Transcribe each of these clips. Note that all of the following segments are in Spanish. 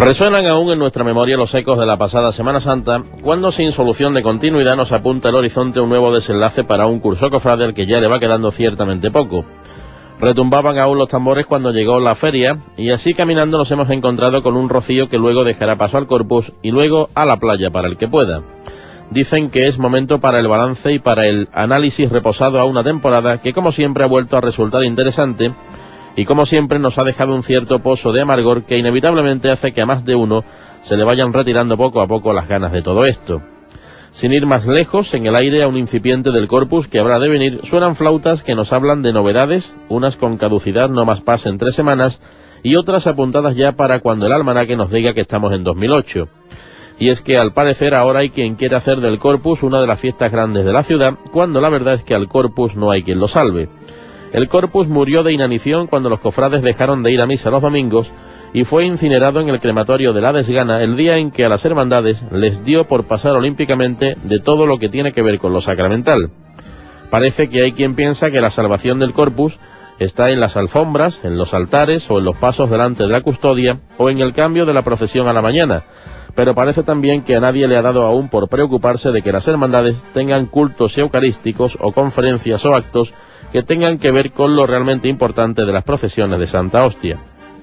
Resuenan aún en nuestra memoria los ecos de la pasada Semana Santa, cuando sin solución de continuidad nos apunta el horizonte un nuevo desenlace para un curso cofrade al que ya le va quedando ciertamente poco. Retumbaban aún los tambores cuando llegó la feria, y así caminando nos hemos encontrado con un rocío que luego dejará paso al Corpus y luego a la playa para el que pueda. Dicen que es momento para el balance y para el análisis reposado a una temporada que, como siempre, ha vuelto a resultar interesante y, como siempre, nos ha dejado un cierto pozo de amargor que inevitablemente hace que a más de uno se le vayan retirando poco a poco las ganas de todo esto. Sin ir más lejos, en el aire a un incipiente del Corpus que habrá de venir, suenan flautas que nos hablan de novedades, unas con caducidad no más pasen 3 semanas y otras apuntadas ya para cuando el almanaque nos diga que estamos en 2008. Y es que al parecer ahora hay quien quiere hacer del Corpus una de las fiestas grandes de la ciudad, cuando la verdad es que al Corpus no hay quien lo salve. El Corpus murió de inanición cuando los cofrades dejaron de ir a misa los domingos y fue incinerado en el crematorio de la Desgana el día en que a las hermandades les dio por pasar olímpicamente de todo lo que tiene que ver con lo sacramental. Parece que hay quien piensa que la salvación del Corpus está en las alfombras, en los altares o en los pasos delante de la custodia o en el cambio de la procesión a la mañana, pero parece también que a nadie le ha dado aún por preocuparse de que las hermandades tengan cultos eucarísticos o conferencias o actos que tengan que ver con lo realmente importante de las procesiones de Santa Hostia.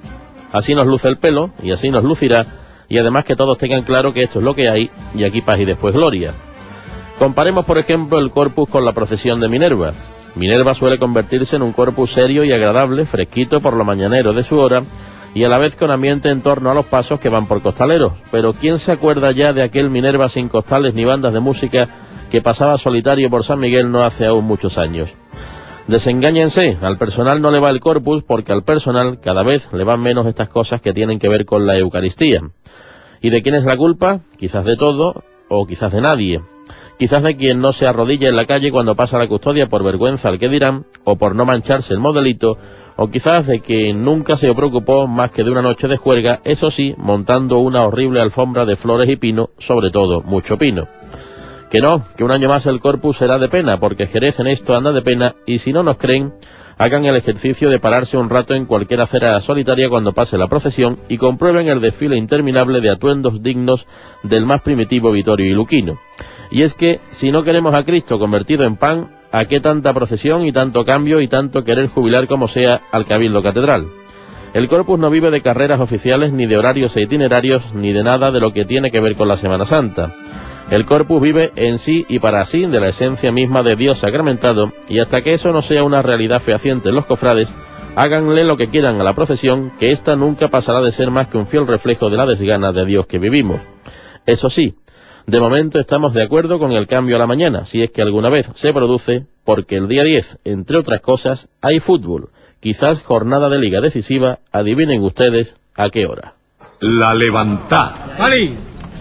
Así nos luce el pelo, y así nos lucirá, y además que todos tengan claro que esto es lo que hay, y aquí paz y después gloria. Comparemos, por ejemplo, el Corpus con la procesión de Minerva. Minerva suele convertirse en un Corpus serio y agradable, fresquito por lo mañanero de su hora, y a la vez con ambiente en torno a los pasos que van por costaleros. Pero ¿quién se acuerda ya de aquel Minerva sin costales ni bandas de música que pasaba solitario por San Miguel no hace aún muchos años? Desengáñense, al personal no le va el Corpus porque al personal cada vez le van menos estas cosas que tienen que ver con la Eucaristía. ¿Y de quién es la culpa? Quizás de todo, o quizás de nadie. Quizás de quien no se arrodilla en la calle cuando pasa la custodia por vergüenza al que dirán, o por no mancharse el modelito, o quizás de quien nunca se preocupó más que de una noche de juerga, eso sí, montando una horrible alfombra de flores y pino, sobre todo mucho pino. Que no, que un año más el Corpus será de pena, porque Jerez en esto anda de pena, y si no nos creen, hagan el ejercicio de pararse un rato en cualquier acera solitaria cuando pase la procesión y comprueben el desfile interminable de atuendos dignos del más primitivo Vittorio y Luquino. Y es que, si no queremos a Cristo convertido en pan, ¿a qué tanta procesión y tanto cambio y tanto querer jubilar como sea al Cabildo Catedral? El Corpus no vive de carreras oficiales, ni de horarios e itinerarios, ni de nada de lo que tiene que ver con la Semana Santa. El Corpus vive en sí y para sí de la esencia misma de Dios sacramentado, y hasta que eso no sea una realidad fehaciente en los cofrades, háganle lo que quieran a la procesión, que ésta nunca pasará de ser más que un fiel reflejo de la desgana de Dios que vivimos. Eso sí, de momento estamos de acuerdo con el cambio a la mañana, si es que alguna vez se produce, porque el día 10, entre otras cosas, hay fútbol, quizás jornada de liga decisiva, adivinen ustedes a qué hora. La levantada. ¡Vale!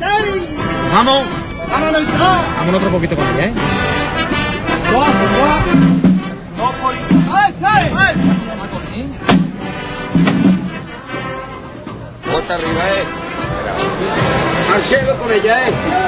¡Vamos! Vamos otro poquito con ella, ¿eh? Bota arriba, al cielo con ella,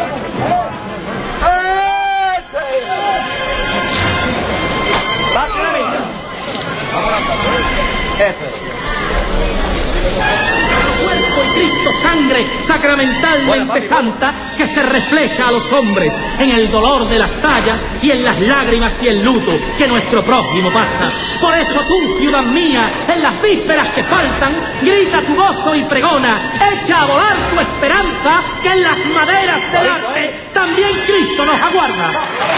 Cuerpo y Cristo sangre sacramentalmente santa que se refleja a los hombres en el dolor de las tallas y en las lágrimas y el luto que nuestro prójimo pasa. Por eso tú, ciudad mía, en las vísperas que faltan, grita tu gozo y pregona, echa a volar tu esperanza, que en las maderas del arte también Cristo nos aguarda.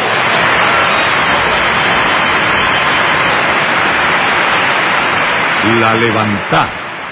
La levantada.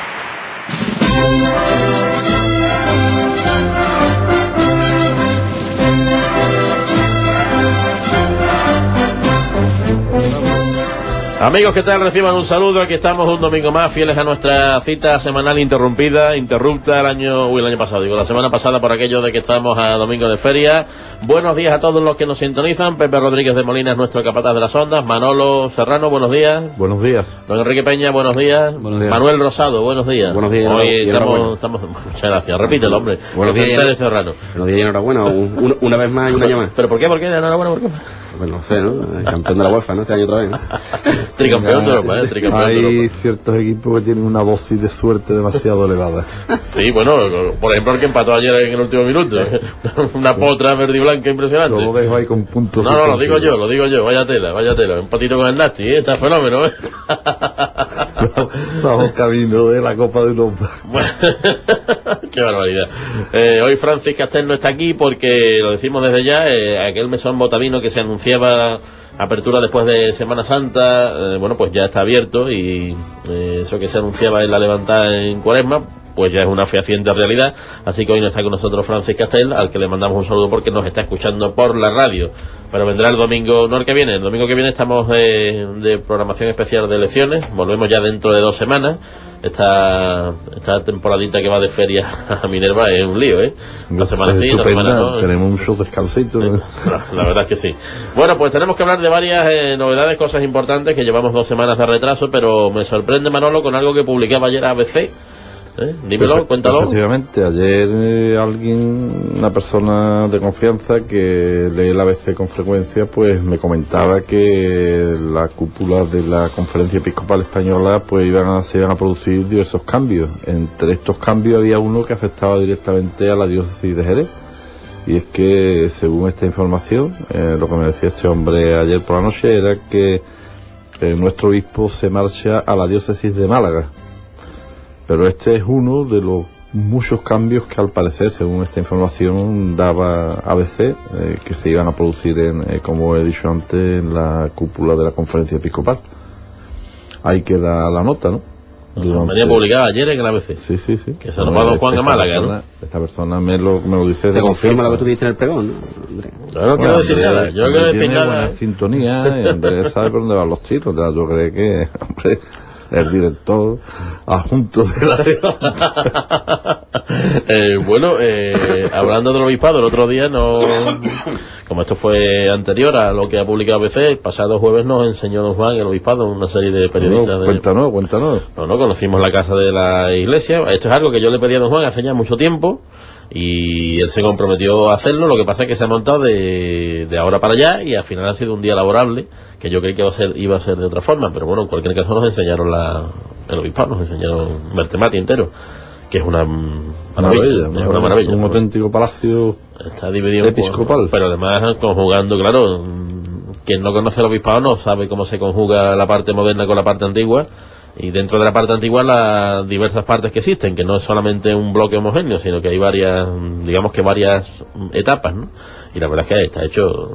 Amigos, ¿qué tal? Reciban un saludo. Aquí estamos un domingo más, fieles a nuestra cita semanal interrupta la semana pasada por aquello de que estábamos a domingo de feria. Buenos días a todos los que nos sintonizan. Pepe Rodríguez de Molina es nuestro capataz de las ondas. Manolo Serrano, buenos días. Buenos días. Don Enrique Peña, buenos días. Buenos días. Manuel Rosado, buenos días. Buenos días. Hoy estamos, muchas gracias. Repítelo, hombre. Buenos días, Serrano. Buenos días y enhorabuena. Una vez más y un año más. ¿Pero por qué? ¿Por qué? Enhorabuena, ¿por qué? Pues no sé, ¿no? Campeón de la UEFA, ¿no? Este año otra vez, ¿no? Tricampeón de Europa, tricampeón de Europa. Hay ciertos equipos que tienen una dosis de suerte demasiado elevada. Sí, bueno, por ejemplo el que empató ayer en el último minuto. Una potra verde y blanca impresionante. Solo dejo ahí con puntos. No, lo digo yo, vaya tela. Un patito con el Nasti, está fenómeno, Vamos camino de la Copa de Europa. Bueno, qué barbaridad. Hoy Francis Castel no está aquí porque, lo decimos desde ya, aquel mesón botavino que se anunciaba apertura después de Semana Santa, bueno, pues ya está abierto y eso que se anunciaba en la levantada en Cuaresma, pues ya es una fehaciente realidad. Así que hoy no está con nosotros Francis Castel, al que le mandamos un saludo porque nos está escuchando por la radio. Pero vendrá el domingo, no el que viene, el domingo que viene estamos de programación especial de elecciones, volvemos ya dentro de 2 semanas. Esta temporadita que va de feria a Minerva es un lío, Una semana sí, 2 semanas no. Tenemos un show descansito, ¿no? La verdad es que sí. Bueno, pues tenemos que hablar de varias novedades, cosas importantes, que llevamos 2 semanas de retraso, pero me sorprende Manolo con algo que publicaba ayer ABC. Dímelo, cuéntalo. Efectivamente, ayer una persona de confianza que lee el ABC con frecuencia, pues me comentaba que la cúpula de la Conferencia Episcopal Española pues se iban a producir diversos cambios. Entre estos cambios había uno que afectaba directamente a la diócesis de Jerez. Y es que, según esta información, lo que me decía este hombre ayer por la noche era que nuestro obispo se marcha a la diócesis de Málaga. Pero este es uno de los muchos cambios que al parecer, según esta información, daba ABC, que se iban a producir, como he dicho antes, en la cúpula de la Conferencia Episcopal. Ahí queda la nota, ¿no? Venía publicada ayer en el ABC. Sí. Que se nos va Don Juan a Málaga, ¿no? Esta persona me lo dice. Te confirma lo que tú dijiste en el pregón, ¿no, Andrés? Yo no quiero decir nada. Yo no quiero decir nada. Buena sintonía, Andrés sabe por dónde van los tiros. Yo creo que, hombre, el director adjunto de la bueno, hablando del obispado, el otro día como esto fue anterior a lo que ha publicado ABC, el pasado jueves nos enseñó Don Juan el obispado, una serie de periodistas. Cuéntanos. No, conocimos la casa de la iglesia. Esto es algo que yo le pedí a Don Juan hace ya mucho tiempo y él se comprometió a hacerlo. Lo que pasa es que se ha montado de ahora para allá y al final ha sido un día laborable, que yo creí que iba a ser de otra forma, pero bueno, en cualquier caso nos enseñaron el obispado, nos enseñaron Bertemati entero, que es una maravilla. Es una maravilla. Un auténtico palacio. Está dividido episcopal. Pero además conjugando, claro, quien no conoce el obispado no sabe cómo se conjuga la parte moderna con la parte antigua. Y dentro de la parte antigua las diversas partes que existen, que no es solamente un bloque homogéneo, sino que hay varias etapas, ¿no? Y la verdad es que está hecho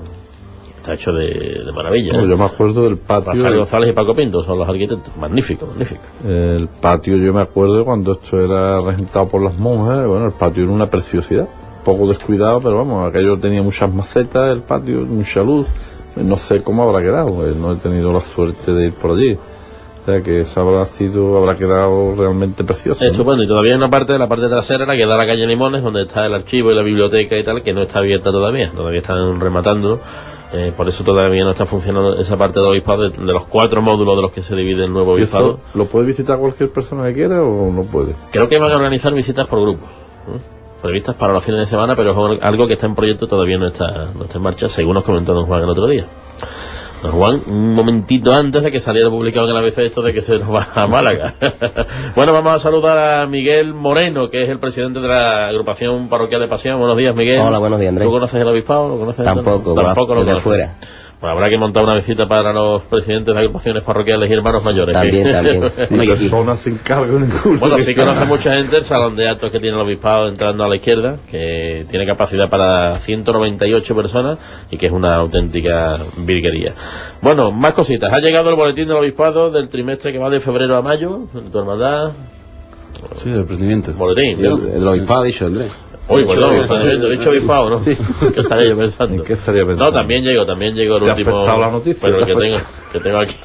de maravilla. No, yo me acuerdo del patio. Rafael González y Paco Pinto son los arquitectos. Magnífico. El patio, yo me acuerdo cuando esto era regentado por las monjas, bueno, el patio era una preciosidad, poco descuidado, pero vamos, aquello tenía muchas macetas, el patio, mucha luz. No sé cómo habrá quedado, no he tenido la suerte de ir por allí. O sea que eso habrá quedado realmente precioso. Estupendo, y todavía hay una parte, la parte trasera, la que da a la calle Limones, donde está el archivo y la biblioteca y tal, que no está abierta todavía están rematándolo. Por eso todavía no está funcionando esa parte del obispado, de los 4 módulos de los que se divide el nuevo obispado. ¿Lo puede visitar cualquier persona que quiera o no puede? Creo que van a organizar visitas por grupos, previstas para los fines de semana, pero es algo que está en proyecto, todavía no está en marcha, según nos comentó Don Juan el otro día. Don Juan, un momentito antes de que saliera publicado en el ABC esto de que se nos va a Málaga. Bueno, vamos a saludar a Miguel Moreno, que es el presidente de la agrupación parroquial de Pasión. Buenos días, Miguel. Hola, buenos días, Andrés. ¿Tú conoces el obispado? ¿Lo conoces? Tampoco lo conoces. Fuera. Bueno, habrá que montar una visita para los presidentes de agrupaciones parroquiales y hermanos mayores. También. Personas sin cargo ninguno. Bueno, sí conoce mucha gente el salón de actos que tiene el obispado entrando a la izquierda, que tiene capacidad para 198 personas y que es una auténtica virguería. Bueno, más cositas. Ha llegado el boletín del obispado del trimestre que va de febrero a mayo, de tu hermandad. Sí, del presidente. Boletín, ¿no? El obispado, ha dicho Andrés. Uy, perdón, he dicho obispado, ¿no? Sí. ¿Qué estaría yo pensando? ¿En qué estaría pensando? No, también llegó el ¿Te último. ha afectado la noticia? Pero el que tengo aquí.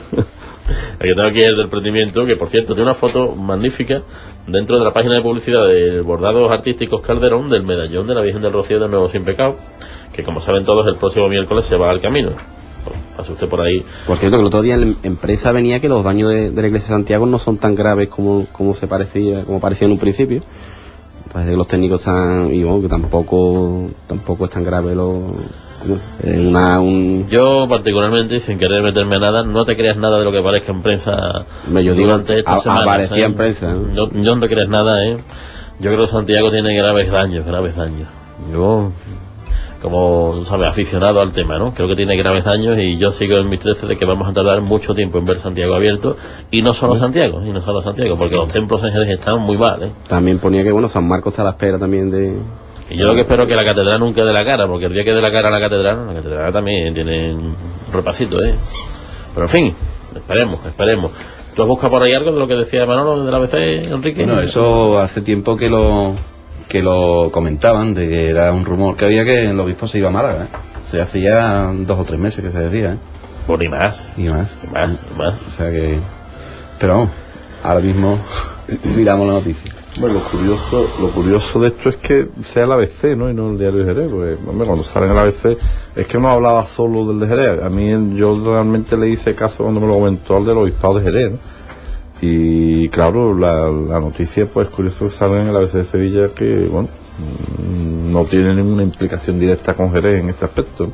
El que tengo aquí es del prendimiento, que por cierto tiene una foto magnífica dentro de la página de publicidad de Bordados Artísticos Calderón del medallón de la Virgen del Rocío de Nuevo Sin Pecado, que como saben todos el próximo miércoles se va al camino. Pase usted por ahí. Por cierto, que el otro día en empresa venía que los daños de la iglesia de Santiago no son tan graves como parecía en un principio. Parece que los técnicos están, y bueno, que tampoco es tan grave Yo particularmente, sin querer meterme a nada, no te creas nada de lo que aparezca en prensa durante esta semana. Aparecía en prensa, ¿no? Yo no te creas nada, Yo creo que Santiago tiene graves daños. Yo, como sabes, aficionado al tema, ¿no? Creo que tiene graves daños y yo sigo en mis 13 de que vamos a tardar mucho tiempo en ver Santiago abierto, y no solo Santiago, porque los templos en Jerez están muy mal, También ponía que, San Marcos está a la espera también de... Y yo lo que espero es que la catedral nunca dé la cara, porque el día que dé la cara a la catedral también tiene un repasito, Pero en fin, esperemos. ¿Tú has buscado por ahí algo de lo que decía Manolo de la ABC, Enrique? Bueno, eso hace tiempo que lo comentaban, de que era un rumor que había que el obispo se iba a Málaga, O sea, hace ya 2 o 3 meses que se decía, Pues ni más. O sea que... Pero vamos, ahora mismo miramos la noticia. Bueno, lo curioso de esto es que sea el ABC, ¿no? Y no el diario de Jerez, porque cuando sale en el ABC es que no hablaba solo del de Jerez. A mí yo realmente le hice caso cuando me lo comentó al del obispado de Jerez, ¿no? Y claro, la noticia, pues curioso que salga en el ABC de Sevilla, que no tiene ninguna implicación directa con Jerez en este aspecto.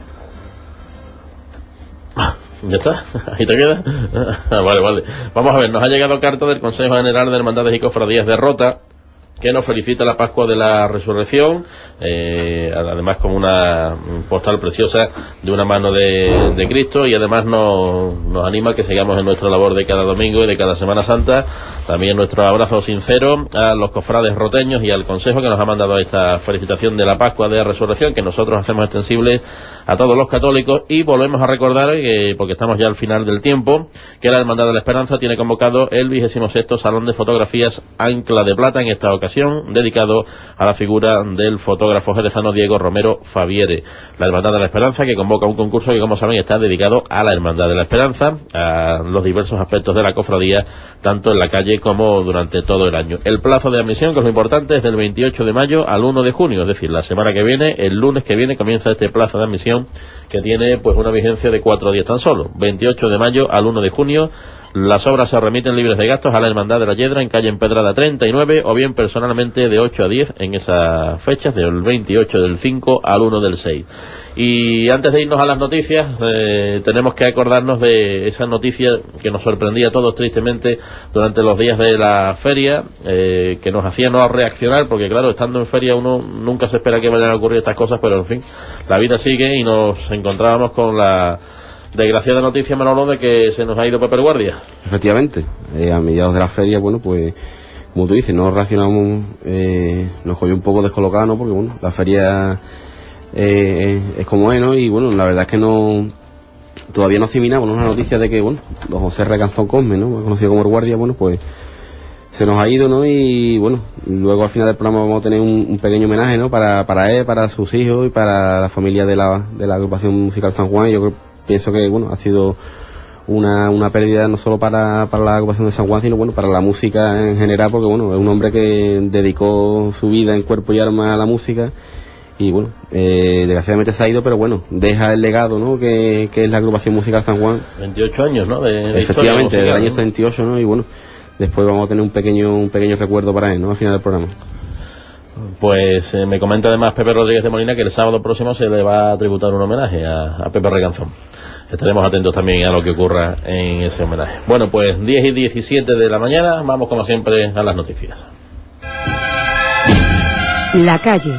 Ya está, ahí te queda. Vale. Vamos a ver, nos ha llegado carta del Consejo General de Hermandades y Cofradías de Rota, que nos felicita la Pascua de la Resurrección, además con una postal preciosa de una mano de Cristo, y además nos anima a que sigamos en nuestra labor de cada domingo y de cada Semana Santa. También nuestro abrazo sincero a los cofrades roteños y al Consejo, que nos ha mandado esta felicitación de la Pascua de la Resurrección, que nosotros hacemos extensible a todos los católicos. Y volvemos a recordar, porque estamos ya al final del tiempo, que la Hermandad de la Esperanza tiene convocado el 26º Salón de Fotografías Ancla de Plata, en esta ocasión dedicado a la figura del fotógrafo jerezano Diego Romero Faviere. La Hermandad de la Esperanza, que convoca un concurso que, como saben, está dedicado a la Hermandad de la Esperanza, a los diversos aspectos de la cofradía, tanto en la calle como durante todo el año. El plazo de admisión, que es lo importante, es del 28 de mayo al 1 de junio, es decir, la semana que viene, el lunes que viene, comienza este plazo de admisión, que tiene pues una vigencia de 4 días tan solo, 28 de mayo al 1 de junio. Las obras se remiten libres de gastos a la Hermandad de la Yedra, en calle Empedrada 39, o bien personalmente de 8 a 10 en esas fechas, del 28 del 5 al 1 del 6. Y antes de irnos a las noticias, tenemos que acordarnos de esa noticia que nos sorprendía a todos tristemente durante los días de la feria, que nos hacía no reaccionar, porque claro, estando en feria uno nunca se espera que vayan a ocurrir estas cosas, pero en fin, la vida sigue, y nos encontrábamos con la desgraciada noticia, Manolo, de que se nos ha ido Pepe el Guardia. Efectivamente, a mediados de la feria, pues como tú dices, no reaccionamos, nos cogió un poco descolocado, ¿no? Porque la feria es como es, ¿no? Y la verdad es que todavía no asimilamos, ¿no? Una noticia de que, don José Recanzón Cosme, ¿no? Conocido como el Guardia, pues se nos ha ido, ¿no? Y luego al final del programa vamos a tener un pequeño homenaje, ¿no? Para él, para sus hijos y para la familia de la agrupación musical San Juan. Yo pienso que ha sido una pérdida no solo para la agrupación de San Juan, sino para la música en general, porque es un hombre que dedicó su vida en cuerpo y alma a la música, y desgraciadamente se ha ido, pero deja el legado, ¿no? Que es la agrupación musical San Juan. 28 años, ¿no? Efectivamente, del año 78, ¿no? Y después vamos a tener un pequeño recuerdo para él, ¿no? Al final del programa. Pues me comenta además Pepe Rodríguez de Molina que el sábado próximo se le va a tributar un homenaje a Pepe Recanzón. Estaremos atentos también a lo que ocurra en ese homenaje. Bueno, pues 10 y 17 de la mañana, vamos como siempre a las noticias. La calle.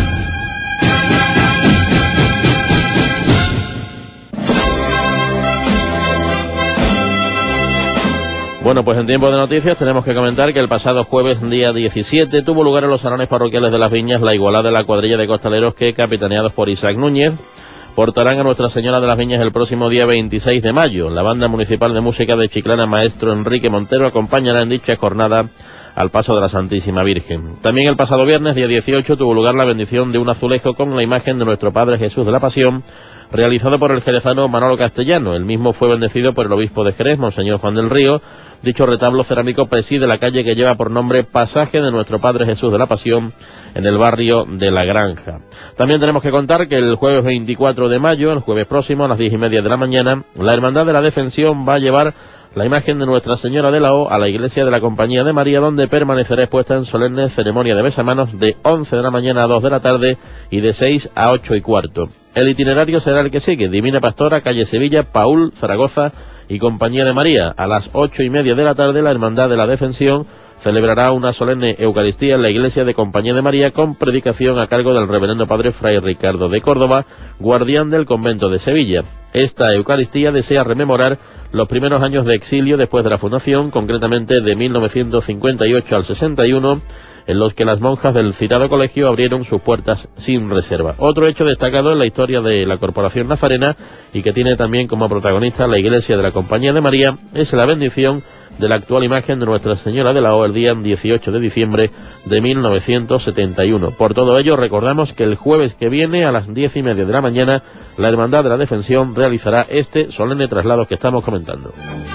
Bueno, pues en tiempo de noticias tenemos que comentar que el pasado jueves, día 17, tuvo lugar en los salones parroquiales de Las Viñas la igualada de la cuadrilla de costaleros que, capitaneados por Isaac Núñez, portarán a Nuestra Señora de las Viñas el próximo día 26 de mayo. La Banda Municipal de Música de Chiclana, maestro Enrique Montero, acompañará en dicha jornada al paso de la Santísima Virgen. También el pasado viernes, día 18, tuvo lugar la bendición de un azulejo con la imagen de nuestro Padre Jesús de la Pasión, realizado por el jerezano Manolo Castellano. El mismo fue bendecido por el obispo de Jerez, Monseñor Juan del Río, Dicho retablo cerámico preside la calle que lleva por nombre Pasaje de Nuestro Padre Jesús de la Pasión, en el barrio de La Granja. También tenemos que contar que el jueves 24 de mayo, el jueves próximo, a las 10:30 de la mañana, la Hermandad de la Defensión va a llevar la imagen de Nuestra Señora de la O a la iglesia de la Compañía de María, donde permanecerá expuesta en solemne ceremonia de besamanos de 11 de la mañana a 2 de la tarde y de 6 a 8:15. El itinerario será el que sigue: Divina Pastora, calle Sevilla, Paúl, Zaragoza y Compañía de María. A las 8:30 de la tarde, la Hermandad de la Defensión celebrará una solemne Eucaristía en la iglesia de Compañía de María, con predicación a cargo del reverendo padre Fray Ricardo de Córdoba, guardián del convento de Sevilla. Esta Eucaristía desea rememorar los primeros años de exilio después de la fundación, concretamente de 1958 al 61, en los que las monjas del citado colegio abrieron sus puertas sin reserva. Otro hecho destacado en la historia de la Corporación Nazarena, y que tiene también como protagonista la iglesia de la Compañía de María, es la bendición de la actual imagen de Nuestra Señora de la O el día 18 de diciembre de 1971. Por todo ello, recordamos que el jueves que viene, a las 10:30 de la mañana, la Hermandad de la Defensión realizará este solemne traslado que estamos comentando.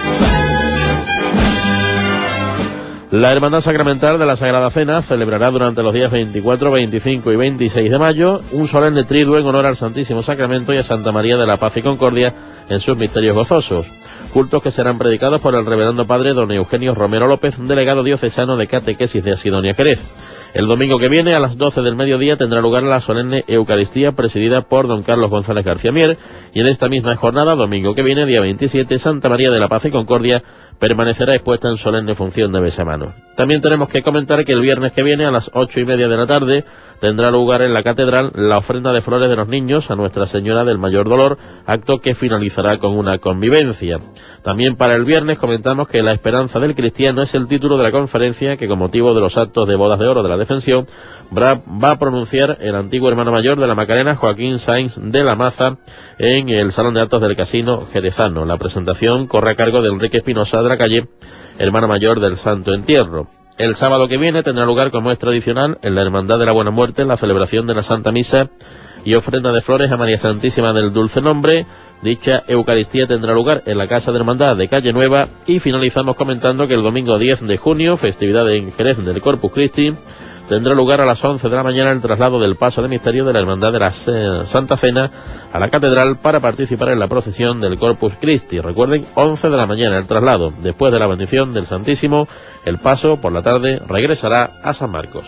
La Hermandad Sacramental de la Sagrada Cena celebrará durante los días 24, 25 y 26 de mayo un solemne triduo en honor al Santísimo Sacramento y a Santa María de la Paz y Concordia en sus misterios gozosos. Cultos que serán predicados por el reverendo padre don Eugenio Romero López, delegado diocesano de Catequesis de Asidonia Jerez. El domingo que viene, a las 12 del mediodía, tendrá lugar la solemne Eucaristía presidida por don Carlos González García Mier, y en esta misma jornada, domingo que viene, día 27, Santa María de la Paz y Concordia permanecerá expuesta en solemne función de besamanos. También tenemos que comentar que el viernes que viene, a las 8:30 de la tarde, tendrá lugar en la catedral la ofrenda de flores de los niños a Nuestra Señora del Mayor Dolor, acto que finalizará con una convivencia. También para el viernes comentamos que La Esperanza del Cristiano es el título de la conferencia que, con motivo de los actos de Bodas de Oro de la Defensión, va a pronunciar el antiguo hermano mayor de la Macarena, Joaquín Sainz de la Maza, en el Salón de Actos del Casino Jerezano. La presentación corre a cargo de Enrique Espinosa de la Calle, hermano mayor del Santo Entierro. El sábado que viene tendrá lugar, como es tradicional, en la Hermandad de la Buena Muerte, la celebración de la Santa Misa y ofrenda de flores a María Santísima del Dulce Nombre. Dicha Eucaristía tendrá lugar en la Casa de Hermandad de Calle Nueva, y finalizamos comentando que el domingo 10 de junio, festividad en Jerez del Corpus Christi, tendrá lugar a las 11 de la mañana el traslado del paso de misterio de la Hermandad de la Santa Cena a la Catedral para participar en la procesión del Corpus Christi. Recuerden, 11 de la mañana el traslado. Después de la bendición del Santísimo, el paso por la tarde regresará a San Marcos.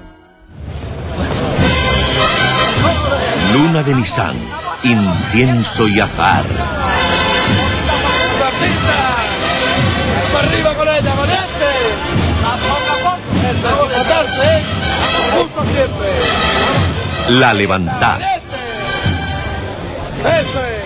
Luna de Nisán, incienso y azahar. ¡Arriba con ella, valiente! ¡Eso es soportarse! ¡Juntos siempre! La Levantada. ¡Eso es!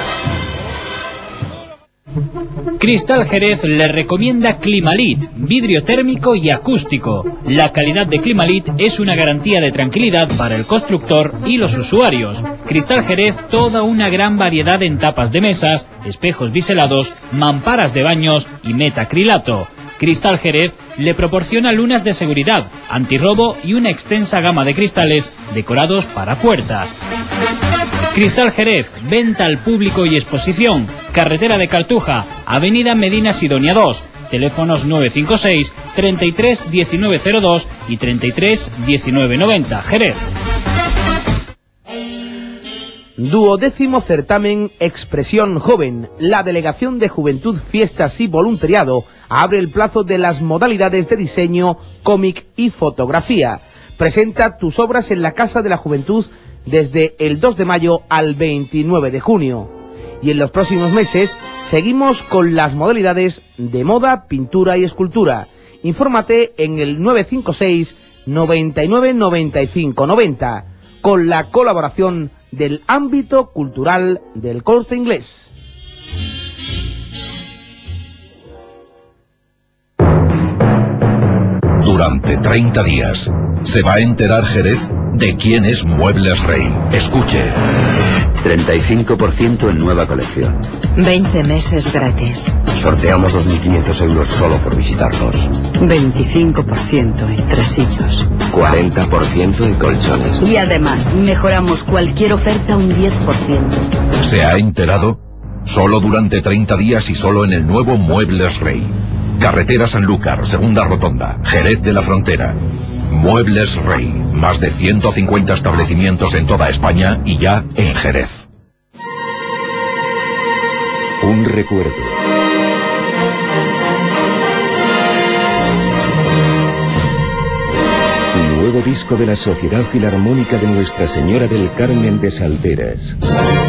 Cristal Jerez le recomienda Climalit, vidrio térmico y acústico. La calidad de Climalit es una garantía de tranquilidad para el constructor y los usuarios. Cristal Jerez, toda una gran variedad en tapas de mesas, espejos biselados, mamparas de baños y metacrilato. Cristal Jerez le proporciona lunas de seguridad, antirrobo y una extensa gama de cristales decorados para puertas. Cristal Jerez, venta al público y exposición. Carretera de Cartuja, Avenida Medina Sidonia 2. Teléfonos 956 33 1902 y 33 1990. Jerez. 12º certamen Expresión Joven. La Delegación de Juventud, Fiestas y Voluntariado abre el plazo de las modalidades de diseño, cómic y fotografía. Presenta tus obras en la Casa de la Juventud desde el 2 de mayo al 29 de junio. Y en los próximos meses seguimos con las modalidades de moda, pintura y escultura. Infórmate en el 956 99 95 90, con la colaboración del ámbito cultural del Corte Inglés. Durante 30 días se va a enterar Jerez de quién es Muebles Rey. Escuche. 35% en nueva colección. 20 meses gratis. Sorteamos 2.500 euros solo por visitarnos. 25% en tresillos. 40% en colchones. Y además, mejoramos cualquier oferta un 10%. ¿Se ha enterado? Solo durante 30 días y solo en el nuevo Muebles Rey. Carretera Sanlúcar, segunda rotonda, Jerez de la Frontera. Muebles Rey, más de 150 establecimientos en toda España y ya en Jerez. Un recuerdo. Nuevo disco de la Sociedad Filarmónica de Nuestra Señora del Carmen de Salderas.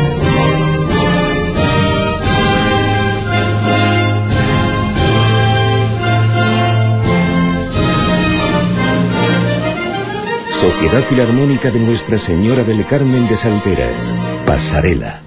Sociedad Filarmónica de Nuestra Señora del Carmen de Salderas. Pasarela.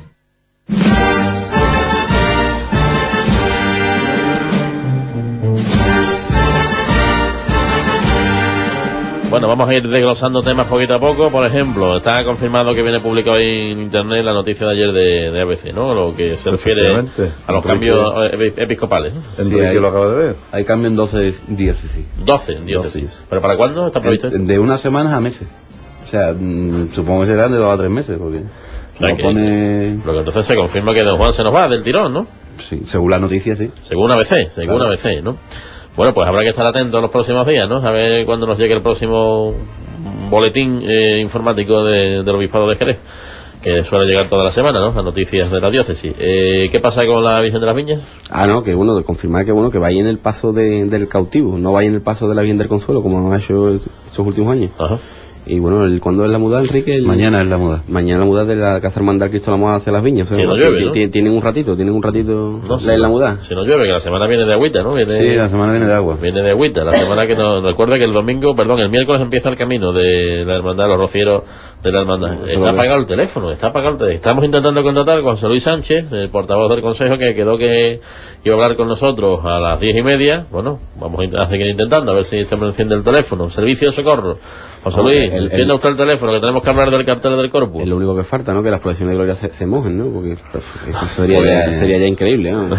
Bueno, vamos a ir desglosando temas poquito a poco. Por ejemplo, está confirmado que viene publicado ahí en internet la noticia de ayer de ABC, ¿no? Lo que se refiere a los cambios episcopales, ¿no? Enrique lo acaba de ver. Hay cambio en 12 diócesis. 12 diócesis. ¿Pero para cuándo está previsto esto? De unas semanas a meses. O sea, supongo que serán de 2 a 3 meses, porque Lo que entonces se confirma que Don Juan se nos va del tirón, ¿no? Sí, según la noticia, sí. Según ABC, ¿no? Bueno, pues habrá que estar atentos en los próximos días, ¿no? A ver cuándo nos llegue el próximo boletín informático del Obispado de Jerez, que suele llegar toda la semana, ¿no? Las noticias de la diócesis. ¿Qué pasa con la Virgen de las Viñas? No, que bueno, de confirmar que bueno, que vaya en el paso del cautivo, no vaya en el paso de la Virgen del Consuelo, como ha hecho estos últimos años. Ajá. Y bueno, ¿cuándo es la muda, Enrique? Mañana es la muda. Mañana la muda de la Casa Hermandad Cristo de la Moda hacia las Viñas. Si no llueve, ¿no? Tienen un ratito no, la muda. Si no llueve, que la semana viene de agüita, ¿no? Sí, la semana viene de agua. Viene de agüita, la semana que nos recuerda que el miércoles empieza el camino de la Hermandad, los rocieros de la Hermandad. Está apagado el teléfono, Estamos intentando contratar con José Luis Sánchez, el portavoz del Consejo, que quedó que iba a hablar con nosotros a las 10:30. Bueno, vamos a seguir intentando, a ver si este me enciende el teléfono. Servicio de socorro. José Luis, encienda usted el teléfono, que tenemos que hablar del cartel del Corpus. Es lo único que falta, ¿no? Que las procesiones de gloria se mojen, ¿no? Porque eso sería ya increíble, ¿no?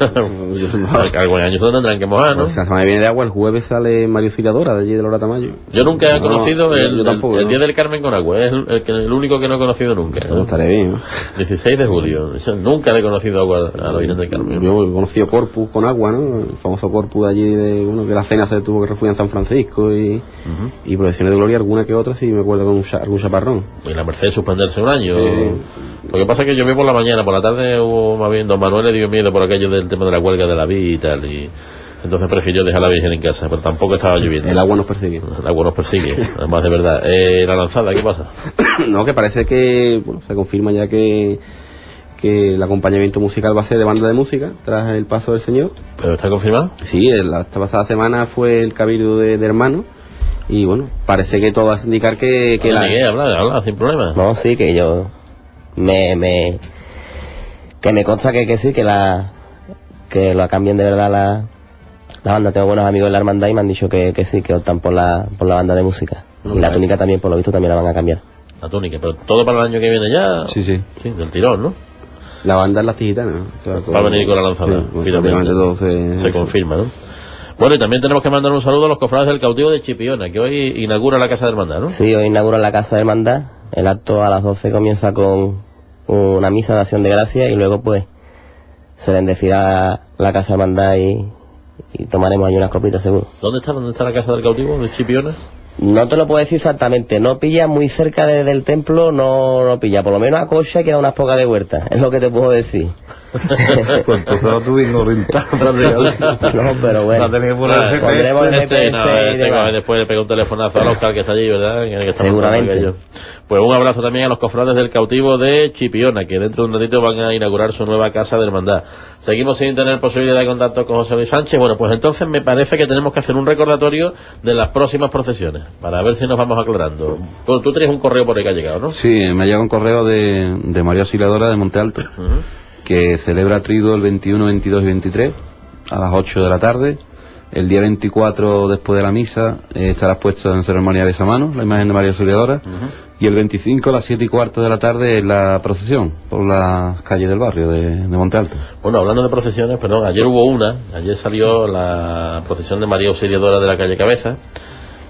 Algún año se tendrán que mojar, ¿no? Pues la semana que viene de agua, el jueves sale Mario Auxiliadora de allí de Lora Tamayo. Yo nunca he conocido el Día del Carmen con agua, es el único que no he conocido nunca. Eso estaré bien, ¿no? 16 de julio, nunca le he conocido agua a la Virgen del Carmen. Yo he conocido Corpus con agua, ¿no? El famoso Corpus de allí, que la cena se tuvo que refugiar en San Francisco y procesiones de gloria, alguna que otra, sí me acuerdo con algún chaparrón. Y la Merced suspenderse un año. Lo que pasa es que yo vi por la mañana, por la tarde hubo más bien, Don Manuel le dio miedo por aquello del tema de la huelga de la vida y tal, y entonces prefirió dejar a la Virgen en casa, pero tampoco estaba lloviendo. El agua nos persigue. Además de verdad. La lanzada, ¿qué pasa? No, que parece que, bueno, se confirma ya que el acompañamiento musical va a ser de banda de música tras el paso del Señor. ¿Pero está confirmado? Sí, esta pasada semana fue el cabildo de hermanos. Y bueno, parece que todo hace indicar que habla sin problema. No, sí, que yo que me consta que sí, que lo cambien de verdad la banda. Tengo buenos amigos en la hermandad y me han dicho que sí, que optan por la banda de música. Y la túnica también, por lo visto, también la van a cambiar. La túnica, pero todo para el año que viene ya. Sí, del tirón, ¿no? La banda es las Tijitanas, ¿no? Claro, va a venir con la lanzada, finalmente. Todo se confirma, ¿no? Bueno, y también tenemos que mandar un saludo a los cofrades del cautivo de Chipiona, que hoy inaugura la Casa de Hermandad, ¿no? Sí, hoy inaugura la Casa de Hermandad. El acto a las 12 comienza con una misa de acción de gracias y luego pues se bendecirá la Casa de Hermandad y tomaremos ahí unas copitas seguro. ¿Dónde está la Casa del cautivo de Chipiona? No te lo puedo decir exactamente, no pilla muy cerca del templo, no pilla, por lo menos a Cocha queda unas pocas de huerta, es lo que te puedo decir. Pues entonces no tuvimos orientado. No, pero bueno, pondremos el GPS después le pega un telefonazo al Oscar que está allí, ¿verdad? Seguramente. Pues un abrazo también a los cofrades del cautivo de Chipiona, que dentro de un ratito van a inaugurar su nueva Casa de Hermandad. Seguimos sin tener posibilidad de contacto con José Luis Sánchez. Bueno, pues entonces me parece que tenemos que hacer un recordatorio de las próximas procesiones, para ver si nos vamos aclarando. Tú tienes un correo por ahí que ha llegado, ¿no? Sí, me ha llegado un correo de María Auxiliadora de Monte Alto, que celebra Triduo el 21, 22 y 23 a las 8 de la tarde. El día 24, después de la misa, estará puesta en ceremonia de besamanos la imagen de María Auxiliadora. Y el 25 a las 7:15 de la tarde es la procesión por las calles del barrio de Monte Alto. Bueno, hablando de procesiones, ayer hubo ayer salió la procesión de María Auxiliadora de la calle Cabeza,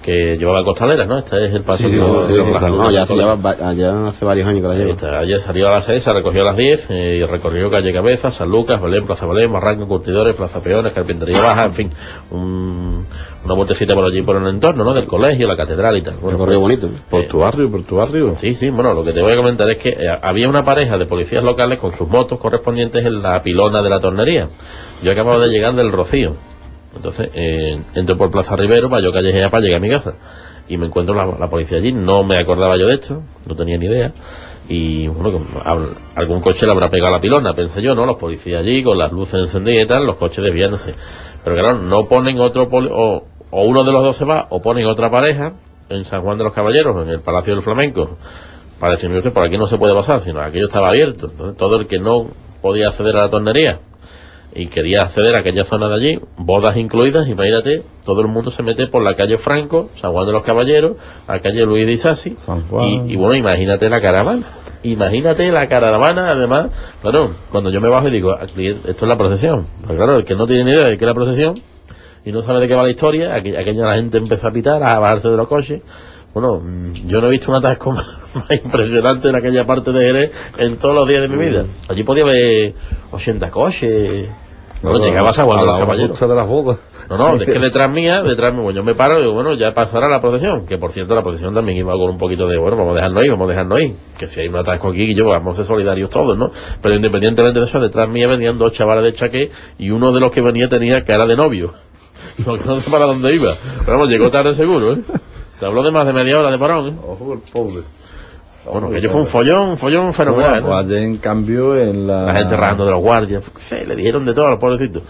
que llevaba costaleras, ¿no? Este es el paso Sí, que no, ya hace varios años que la lleva. Ayer salió a las 6, se recogió a las 10 y recorrió calle Cabeza, San Lucas, Belén, Plaza Belén, Barranco, Curtidores, Plaza Peones, Carpintería Baja, en fin, una vueltecita por allí por el entorno, ¿no? Del colegio, la catedral y tal. Bueno, recorrido bonito. Por tu barrio. Sí, bueno, lo que te voy a comentar es que había una pareja de policías locales con sus motos correspondientes en la pilona de la tornería. Yo acabo de llegar del Rocío. Entonces, entro por Plaza Rivero, para yo callejear para llegar a mi casa. Y me encuentro la policía allí, no me acordaba yo de esto, no tenía ni idea. Y bueno, algún coche le habrá pegado la pilona, pensé yo, ¿no? Los policías allí con las luces encendidas y tal, los coches desviándose. Pero claro, no ponen otro o uno de los dos se va, o ponen otra pareja en San Juan de los Caballeros, en el Palacio del Flamenco, para decirme usted, por aquí no se puede pasar, sino aquello estaba abierto. Entonces, todo el que no podía acceder a la tornería y quería acceder a aquella zona de allí, bodas incluidas, imagínate, todo el mundo se mete por la calle Franco, San Juan de los Caballeros, a la calle Luis de Isasi, y bueno, imagínate la caravana, además, claro, cuando yo me bajo y digo, esto es la procesión, pues claro, el que no tiene ni idea de qué es la procesión, y no sabe de qué va la historia, aquella la gente empezó a pitar, a bajarse de los coches. Bueno, yo no he visto un atasco más impresionante en aquella parte de Jerez en todos los días de mi vida. Allí podía haber 80 coches. No, llegaba a San Juan de los Caballeros. De las bodas. No, es que detrás mío, bueno, yo me paro y digo, bueno, ya pasará la procesión. Que por cierto, la procesión también iba con un poquito de, bueno, vamos a dejarnos ir. Que si hay un atasco aquí, yo, vamos a ser solidarios todos, ¿no? Pero independientemente de eso, detrás mío venían dos chavales de chaqué y uno de los que venía tenía cara de novio. No sé para dónde iba. Pero vamos, llegó tarde seguro, ¿eh? Se habló de más de media hora de parón, ¿eh? Ojo, el pobre. Bueno, que yo fue un follón fenomenal, ¿no? Ayer, en cambio, la gente rajando de los guardias, le dijeron de todo a los pobrecitos.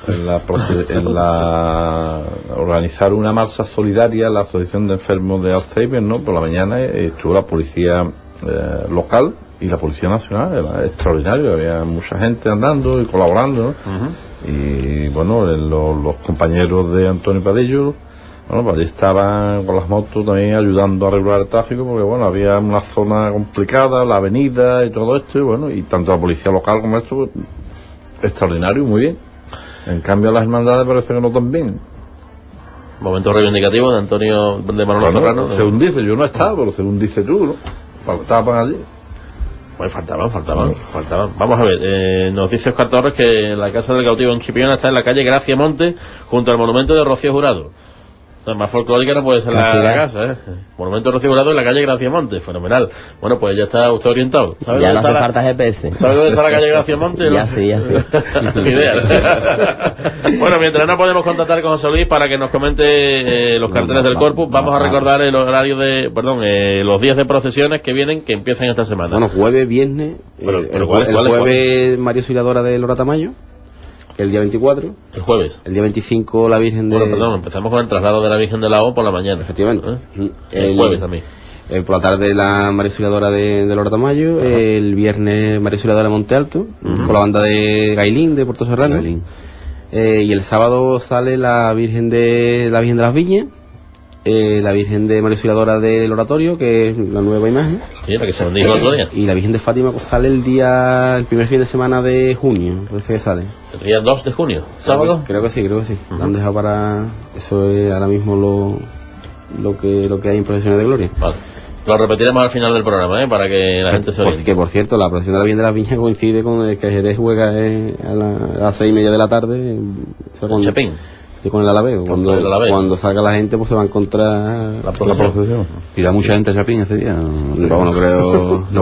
Organizar una marcha solidaria, la Asociación de Enfermos de Alzheimer, ¿no? Por la mañana estuvo la policía local y la Policía Nacional, era extraordinario, había mucha gente andando y colaborando, ¿no? Y bueno, los compañeros de Antonio Padillo, bueno, pues allí estaban con las motos también ayudando a regular el tráfico, porque bueno, había una zona complicada, la avenida y todo esto, y bueno, y tanto la policía local como esto, pues, extraordinario, muy bien. En cambio las hermandades parece que no tan bien. Momento reivindicativo de Antonio de Manolo Serrano. Según dice, yo no estaba, pero según dice tú, ¿no? Faltaban allí. Pues faltaban. Vamos a ver, nos dice Oscar Torres que la Casa del Cautivo en Chipiona está en la calle Gracia Monte, junto al monumento de Rocío Jurado. O sea, más folclórica no puede ser la casa, ¿eh? Monumento de Rocío Jurado en la calle Gracia Monte, fenomenal. Bueno, pues ya está usted orientado. Ya no hace falta GPS. ¿Sabe dónde está la calle Gracia Monte? Ya sí. Ni idea. Bueno, mientras no podemos contactar con José Luis para que nos comente los carteles del Corpus, vamos a recordar el horario los días de procesiones que vienen, que empiezan esta semana. Bueno, jueves, viernes, el jueves María Auxiliadora de Lora Tamayo, el día 24. El jueves. El día 25 la Virgen de... Bueno, perdón, empezamos con el traslado de la Virgen de la O por la mañana. Efectivamente. El jueves también. Por la tarde la María Auxiliadora de Lora Tamayo, el viernes María Auxiliadora de Monte Alto, con la banda de Gailín, de Puerto Serrano. Y el sábado sale la Virgen de las Viñas, la Virgen de María Auxiliadora del Oratorio, que es la nueva imagen. Sí, la que se bendijo el otro día. Y la Virgen de Fátima pues, sale el primer fin de semana de junio, parece que sale. ¿El día 2 de junio? ¿Sábado? Creo que sí. La han dejado para... Eso es ahora mismo lo que hay en procesiones de gloria. Vale. Lo repetiremos al final del programa, para que la gente se oriente. Que por cierto, la procesión de la Virgen de las Viñas coincide con el que Jerez juega a las 6:30 de la tarde. Con Chapín. Y con el Alaveo. Cuando salga la gente, pues se va a encontrar la procesión. ¿Irá mucha gente a Chapín ese día? No creo que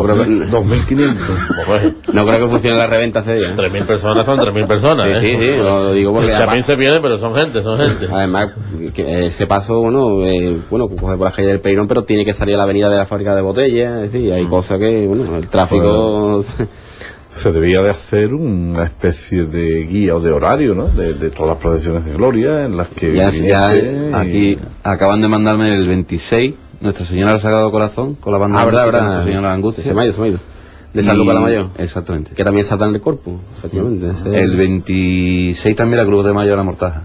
2.500. No creo que funcione la reventa ese día. 3.000 personas son 3.000 personas. Sí, lo digo porque... Chapín se pierde, pero son gente. Además, ese paso, coge por la calle del Peirón, pero tiene que salir a la avenida de la fábrica de botellas. Es decir, hay cosas que, el tráfico... Se debía de hacer una especie de guía o de horario, ¿no? De todas las procesiones de gloria en las que... Aquí acaban de mandarme el 26, Nuestra Señora del Sagrado Corazón, con la banda de Nuestra Señora de Angustia. Se me ha ido. De San Lucas la Mayor. Exactamente. Que también salta en el Corpus, efectivamente. El 26 también la Cruz de Mayo de la Mortaja.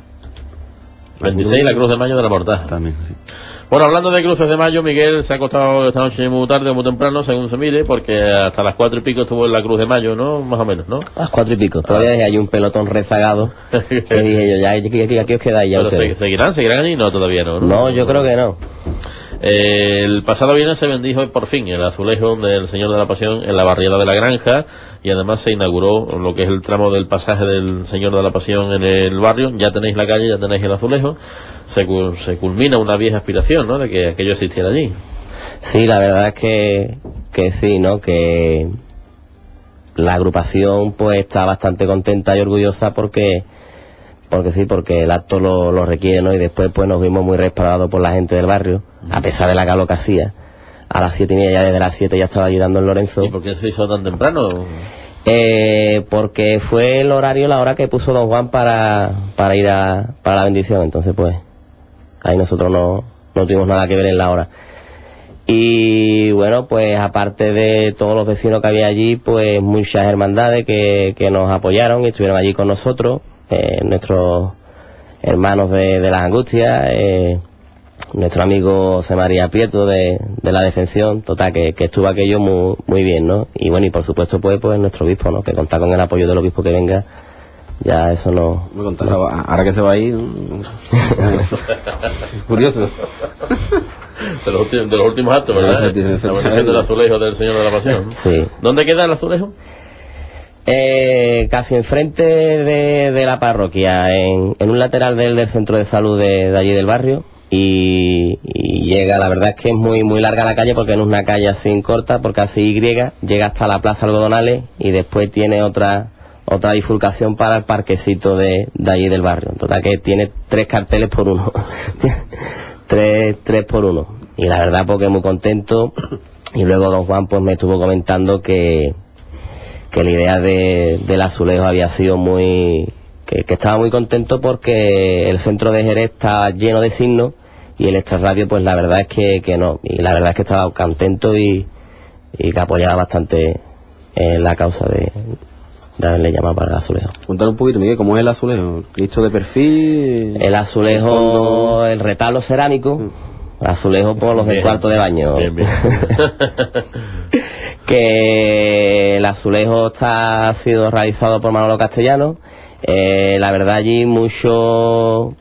26 la Cruz de Mayo de la Mortaja. También, sí. Bueno, hablando de cruces de mayo, Miguel se ha acostado esta noche muy tarde o muy temprano, según se mire, porque hasta las 4 y pico estuvo en la Cruz de Mayo, ¿no? Más o menos, ¿no? A las 4 y pico. Todavía hay un pelotón rezagado. Que dije yo, ya aquí os quedáis ya. Pero seguirán allí, no, todavía no. No, yo creo que no. El pasado viernes se bendijo por fin el azulejo del Señor de la Pasión en la barriada de la Granja, y además se inauguró lo que es el tramo del pasaje del Señor de la Pasión en el barrio. Ya tenéis la calle, ya tenéis el azulejo. Se culmina una vieja aspiración, ¿no?, de que aquello existiera allí. Sí, la verdad es que sí, ¿no?, que la agrupación pues está bastante contenta y orgullosa porque el acto lo requiere, ¿no? Y después pues nos vimos muy respaldados por la gente del barrio, a pesar de la calor que hacía. A las 7:30, ya desde las 7 ya estaba allí dando el Lorenzo. ¿Y por qué se hizo tan temprano? Porque fue el horario, la hora que puso don Juan para ir para la bendición. Entonces pues ahí nosotros no tuvimos nada que ver en la hora. Y bueno, pues aparte de todos los vecinos que había allí, pues muchas hermandades que nos apoyaron y estuvieron allí con nosotros, nuestros hermanos de las Angustias, nuestro amigo José María Prieto de la Defensión, total, que estuvo aquello muy bien, ¿no? Y bueno, y por supuesto pues nuestro obispo, ¿no?, que contar con el apoyo del obispo que venga, ya eso no... Me contaron, ahora que se va a ir, ¿no? Curioso. De los últimos actos, ¿verdad? La bendición del azulejo del Señor de la Pasión. Sí. ¿Dónde queda el azulejo? Casi enfrente de la parroquia, en un lateral del centro de salud de allí del barrio, y llega, la verdad es que es muy larga la calle, porque no es una calle así corta, porque así llega hasta la Plaza Algodonales, y después tiene otra bifurcación para el parquecito de allí del barrio. En total que tiene 3 carteles por uno. 3 por 1. Y la verdad porque muy contento. Y luego don Juan pues me estuvo comentando que la idea del azulejo había sido que estaba muy contento porque el centro de Jerez está lleno de signos, y el extrarradio pues la verdad es que no. Y la verdad es que estaba contento y que apoyaba bastante la causa de haberle llamado para el azulejo. Contar un poquito, Miguel, ¿cómo es el azulejo? ¿Cristo de perfil? El azulejo, el retablo cerámico, el azulejo por los del cuarto de baño. Bien. Que el azulejo ha sido realizado por Manolo Castellano. La verdad allí mucho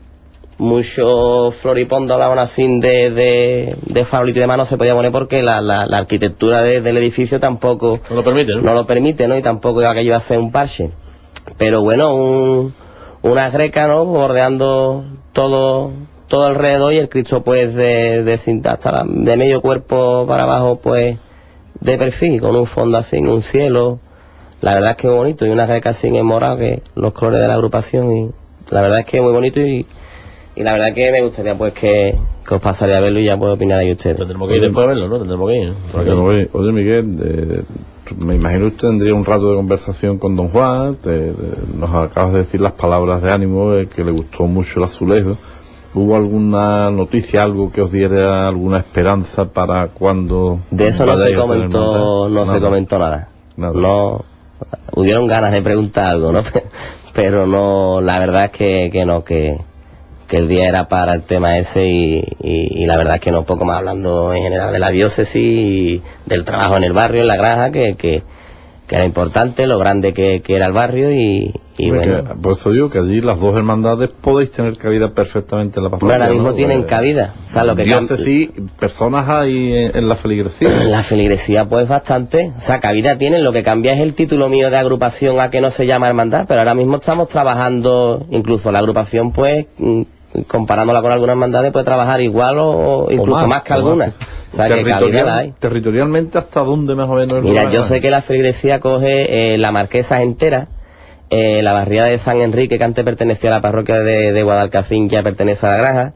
floripondo, aún así de farolito y de mano se podía poner, porque la arquitectura del edificio tampoco no lo permite, ¿no? No lo permite, ¿no? Y tampoco aquello iba a ser un parche. Pero bueno, una greca, ¿no?, bordeando todo alrededor, y el Cristo pues de cinta hasta de medio cuerpo para abajo pues de perfil, con un fondo así, un cielo. La verdad es que muy bonito, y una greca así en morado, que los colores de la agrupación, y la verdad es que muy bonito, y la verdad que me gustaría pues que os pasaría a verlo y ya puedo opinar ahí ustedes. Tendremos que ir después a verlo, ¿no? Tendremos que ir. Oye, Miguel, me imagino que usted tendría un rato de conversación con don Juan, nos acabas de decir las palabras de ánimo, que le gustó mucho el azulejo. ¿Hubo alguna noticia, algo que os diera alguna esperanza para cuando...? De eso no se comentó nada. No, hubieron ganas de preguntar algo, ¿no? Pero no, la verdad es que no, que el día era para el tema ese, y la verdad es que no, poco más hablando en general de la diócesis y del trabajo en el barrio, en la granja, que era importante, lo grande que era el barrio, y bueno. Por eso digo que allí las dos hermandades podéis tener cabida perfectamente en la parroquia. Bueno, ahora mismo tienen cabida. O sea, lo que diócesis, personas hay en la feligresía. En la feligresía pues bastante. O sea, cabida tienen. Lo que cambia es el título mío de agrupación a que no se llama hermandad, pero ahora mismo estamos trabajando, incluso la agrupación pues, comparándola con algunas hermandades, puede trabajar igual o incluso más que algunas. O sea, que cabida la hay. Territorialmente, ¿hasta dónde más o menos? Mira, yo sé que la feligresía coge la Marquesa entera, la barriada de San Enrique, que antes pertenecía a la parroquia de Guadalcacín, ya pertenece a la granja,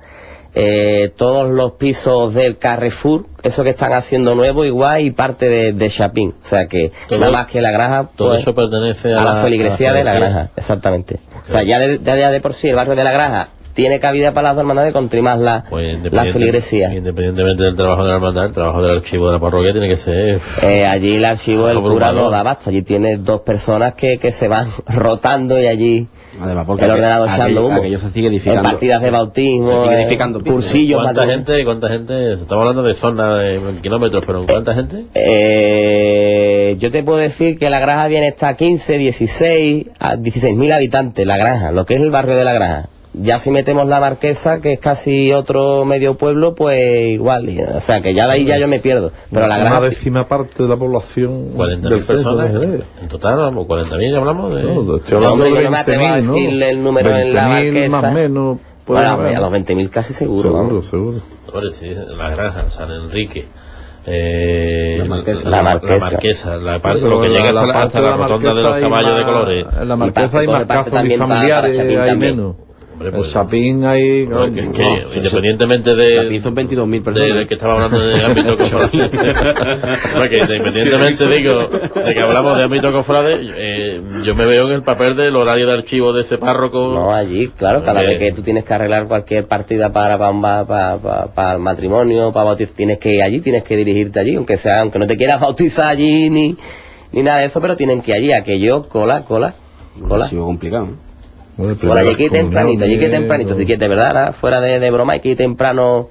todos los pisos del Carrefour, eso que están haciendo nuevo igual, y parte de Chapín. O sea que nada más que la granja, todo pues, eso pertenece a la feligresía de la granja, exactamente. Okay. O sea, ya de por sí el barrio de la granja tiene cabida para las dos hermandades, con más la feligresía. Independientemente del trabajo de la hermandad, el trabajo del archivo de la parroquia tiene que ser... allí el archivo del cura no da abasto. Allí tiene 2 personas que se van rotando, y allí además, porque el ordenador echando humo. Aquello se sigue edificando. En partidas de bautismo, cursillos. ¿Cuánta gente? Estamos hablando de zona de kilómetros, pero ¿en cuánta gente? Yo te puedo decir que la granja viene hasta 15, 16 a 16.000 habitantes, la granja, lo que es el barrio de la granja. Ya si metemos la Marquesa, que es casi otro medio pueblo, pues igual, o sea que ya de ahí ya yo me pierdo. Pero la una décima parte de la población 40.000 personas en total, vamos, 40.000 hablamos de... No, estoy hablando de 20.000, ¿no? decirle el número 20.000 en la Marquesa. más o menos. Bueno, a los 20.000 casi seguro. Seguro. Hombre, sí, la Granja, San Enrique. La Marquesa. Lo que llega hasta la rotonda de los caballos de colores. En la Marquesa hay más casos familiares, hay menos. Hombre, pues, el Chapín hay... independientemente de... Chapín son 22.000 personas. De que estaba hablando de ámbito cofrade. Porque independientemente, digo, de que hablamos de ámbito cofrade, yo me veo en el papel del horario de archivo de ese párroco. No, allí, claro, cada vez que tú tienes que arreglar cualquier partida para el matrimonio, para bautizar, tienes que ir allí, tienes que dirigirte allí, aunque no te quieras bautizar allí ni nada de eso, pero tienen que ir allí, aquello, cola. Ha sido complicado, ¿no? Bueno, hay que ir tempranito, si quieres, de verdad, fuera de broma, hay que ir temprano,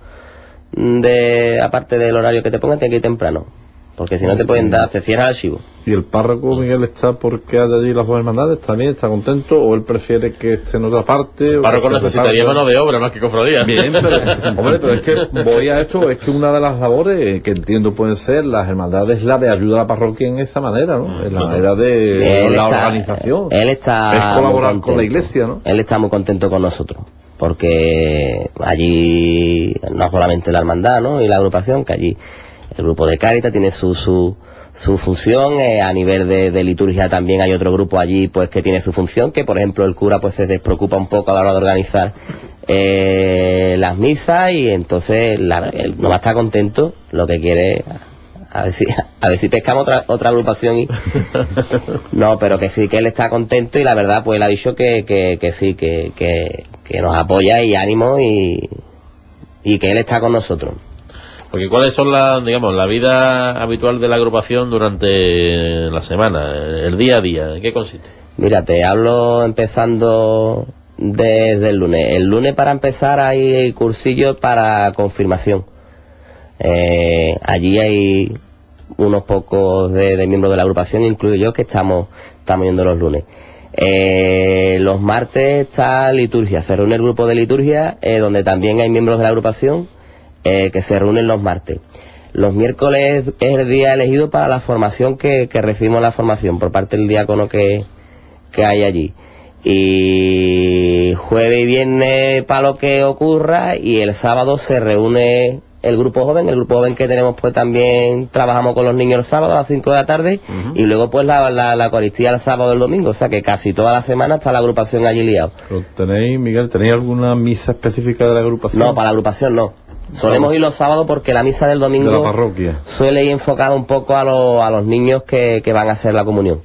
aparte del horario que te pongan, tienes que ir temprano, porque si no te pueden dar, se cierra el archivo. ¿Y el párroco Miguel está porque hay allí las dos hermandades? ¿También está contento o él prefiere que esté en otra parte? El párroco necesitaría mano de obra más que cofradía. Bien, pero es que voy a esto, es que una de las labores que entiendo pueden ser las hermandades, la de ayuda a la parroquia en esa manera, ¿no? En la manera de la organización. Él está es colaborar con la iglesia, ¿no? Él está muy contento con nosotros, porque allí no solamente la hermandad, ¿no? Y la agrupación, que allí el grupo de Cáritas tiene su función, a nivel de liturgia también hay otro grupo allí pues que tiene su función, que por ejemplo el cura pues se despreocupa un poco a la hora de organizar las misas, y entonces él no va a estar contento, lo que quiere a ver si pescamos otra agrupación y no, pero que sí, que él está contento, y la verdad pues él ha dicho que sí, que nos apoya y ánimo, y que él está con nosotros. Porque ¿cuáles son la vida habitual de la agrupación durante la semana, el día a día? ¿En qué consiste? Mira, te hablo empezando desde el lunes. El lunes, para empezar, hay cursillos para confirmación. Allí hay unos pocos de miembros de la agrupación, incluido yo, que estamos yendo los lunes. Los martes está liturgia, se reúne el grupo de liturgia, donde también hay miembros de la agrupación, que se reúnen los martes. Los miércoles es el día elegido para la formación, que recibimos la formación por parte del diácono que hay allí. Y jueves y viernes para lo que ocurra, y el sábado se reúne el grupo joven que tenemos, pues también trabajamos con los niños el sábado a las 5 de la tarde, y luego pues la Eucaristía el sábado y el domingo, o sea que casi toda la semana está la agrupación allí liado. Miguel, ¿tenéis alguna misa específica de la agrupación? No, para la agrupación no. Solemos ir los sábados porque la misa del domingo de la parroquia suele ir enfocada un poco a los niños que van a hacer la comunión.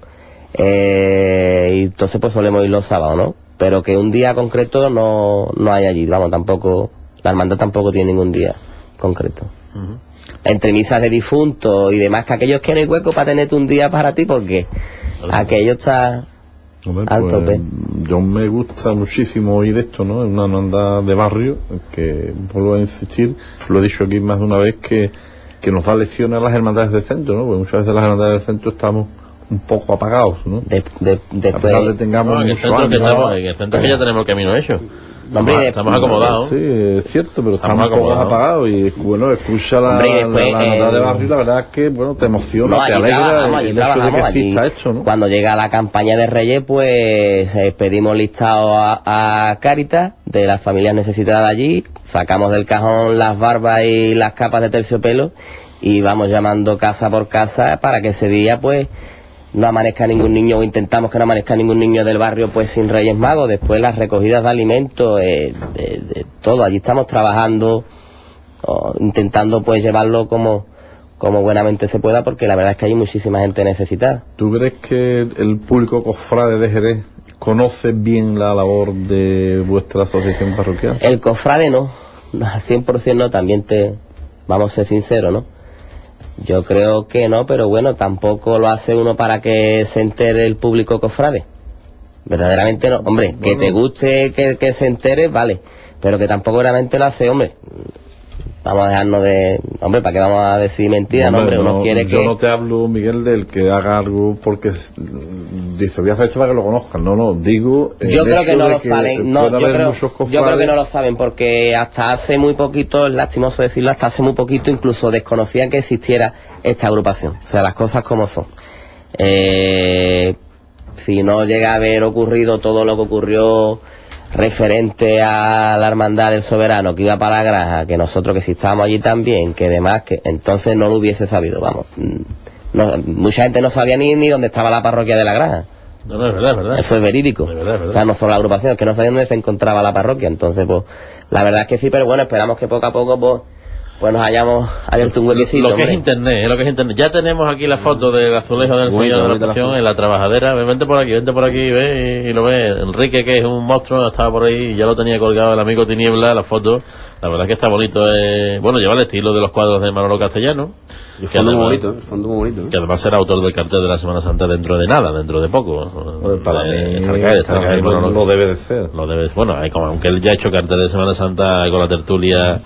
Y entonces pues solemos ir los sábados, ¿no? Pero que un día concreto no hay allí, vamos, tampoco, la hermandad tampoco tiene ningún día concreto. Entre misas de difuntos y demás, que aquellos que no hay hueco para tenerte un día para ti, porque aquello está al tope. Yo me gusta muchísimo oír esto, ¿no? Es una hermandad de barrio, que vuelvo a insistir, lo he dicho aquí más de una vez, que nos da lecciones a las hermandades del centro, ¿no? Porque muchas veces las hermandades del centro estamos un poco apagados, ¿no? Después tengamos en el centro que ya tenemos el camino hecho. Estamos acomodados. Sí, es cierto, pero estamos un poco apagados, y bueno, escucha la hermandad de barrio, la verdad es que bueno, te emociona, te alegra el hecho de que exista esto, ¿no? Cuando llega la campaña de Reyes, pues pedimos listado a Cáritas de las familias necesitadas allí, sacamos del cajón las barbas y las capas de terciopelo, y vamos llamando casa por casa para que ese día pues no amanezca ningún niño, o intentamos que no amanezca ningún niño del barrio pues sin Reyes Magos. Después las recogidas de alimentos, de todo, allí estamos trabajando, intentando pues llevarlo como buenamente se pueda, porque la verdad es que hay muchísima gente necesitada. ¿Tú crees que el público cofrade de Jerez conoce bien la labor de vuestra asociación parroquial? El cofrade no, al 100% no, también vamos a ser sinceros, ¿no? Yo creo que no, pero bueno, tampoco lo hace uno para que se entere el público cofrade. Verdaderamente no, hombre, bueno, que te guste que se entere, vale, pero que tampoco realmente lo hace, hombre. Vamos a dejarnos de... Hombre, ¿para qué vamos a decir mentiras? No, hombre, uno quiere que... Yo no te hablo, Miguel, del que haga algo porque dice, voy a hacer esto para que lo conozcan. No, digo... Yo creo que no lo saben. No, yo creo que no lo saben porque hasta hace muy poquito, es lastimoso decirlo, hasta hace muy poquito incluso desconocían que existiera esta agrupación. O sea, las cosas como son. Si no llega a haber ocurrido todo lo que ocurrió referente a la hermandad del soberano que iba para la Granja, que nosotros que si estábamos allí también, que demás, que entonces no lo hubiese sabido, vamos. No, mucha gente no sabía ni dónde estaba la parroquia de la Granja. No, es verdad, es verdad. Eso es verídico. Es verdad. O sea, no solo la agrupación, es que no sabían dónde se encontraba la parroquia. Entonces, pues, la verdad es que sí, pero bueno, esperamos que poco a poco, pues nos hayamos abierto un huequecito. Lo que es internet. Ya tenemos aquí la foto del azulejo del Señor de la Pasión en la trabajadera. Vente por aquí, ve y lo ve. Enrique, que es un monstruo, estaba por ahí y ya lo tenía colgado el amigo Tiniebla, la foto. La verdad es que está bonito. Bueno, lleva el estilo de los cuadros de Manolo Castellano. Y el fondo muy bonito. Que además será autor del cartel de la Semana Santa dentro de poco. Para mí lo debe de ser. Bueno, aunque él ya ha hecho cartel de Semana Santa con la tertulia...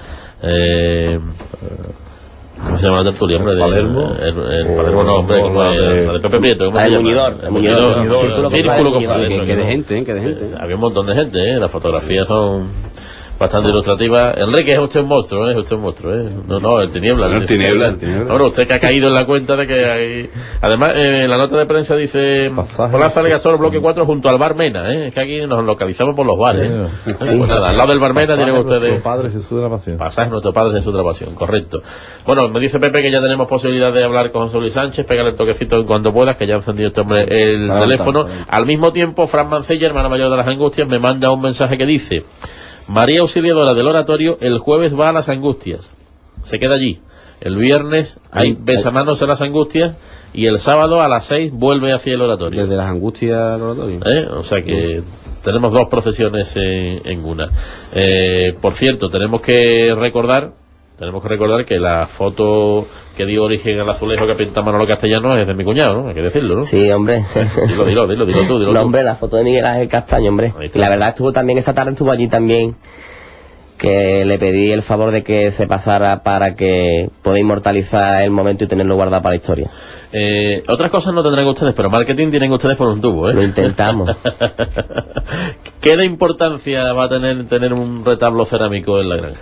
¿cómo se llama la tertulia, hombre? Palermo. El Palermo no, hombre, como la de Pepe Prieto. El Muñidor. Círculo Cofrade. Que de gente. Había un montón de gente, las fotografías son bastante ilustrativas. Enrique, es usted un monstruo, No, el Tiniebla. El Tiniebla. Ahora, usted que ha caído en la cuenta de que hay... Además, la nota de prensa dice... Plaza del Gastor, bloque 4, junto al Bar Mena, Es que aquí nos localizamos por los bares, Pues nada, al lado del Bar Mena tienen ustedes... Nuestro Padre Jesús de la Pasión. Pasaje Nuestro Padre Jesús de la Pasión, correcto. Bueno, me dice Pepe que ya tenemos posibilidad de hablar con José Luis Sánchez. Pégale el toquecito en cuanto puedas, que ya ha encendido este hombre el teléfono. Al mismo tiempo, Fran Mancilla, hermana mayor de las Angustias, me manda un mensaje que dice: María Auxiliadora del Oratorio el jueves va a las Angustias, se queda allí. El viernes hay besamanos en las Angustias y el sábado a las 6 vuelve hacia el Oratorio. Desde las Angustias al Oratorio. O sea que tenemos dos procesiones en una. Por cierto, tenemos que recordar que la foto que dio origen al azulejo que pinta Manolo Castellano es de mi cuñado, ¿no? Hay que decirlo, ¿no? Sí, hombre. Dilo tú. No, hombre, la foto de Miguel Ángel Castaño, hombre. Y la verdad esta tarde estuvo allí también, que le pedí el favor de que se pasara para que pueda inmortalizar el momento y tenerlo guardado para la historia. Otras cosas no tendrán ustedes, pero marketing tienen ustedes por un tubo, Lo intentamos. ¿Qué de importancia va a tener un retablo cerámico en la granja?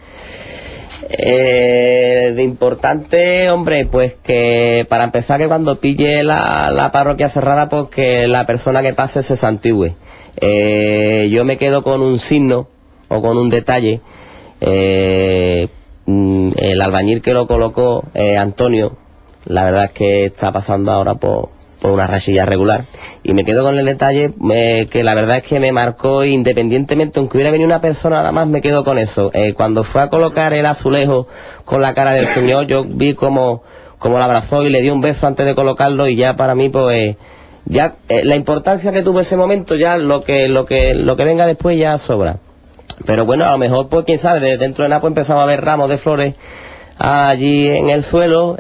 De importante, hombre, pues que para empezar que cuando pille la parroquia cerrada, pues que la persona que pase se santigüe. Yo me quedo con un signo o con un detalle. El albañil que lo colocó, Antonio, la verdad es que está pasando ahora por una rachilla regular, y me quedo con el detalle que la verdad es que me marcó, independientemente, aunque hubiera venido una persona nada más, me quedo con eso. Cuando fue a colocar el azulejo con la cara del Señor, yo vi como lo abrazó y le dio un beso antes de colocarlo, y ya para mí, pues ya la importancia que tuvo ese momento, ya lo que venga después ya sobra. Pero bueno, a lo mejor, pues quién sabe, dentro de nada pues empezamos a ver ramos de flores allí en el suelo,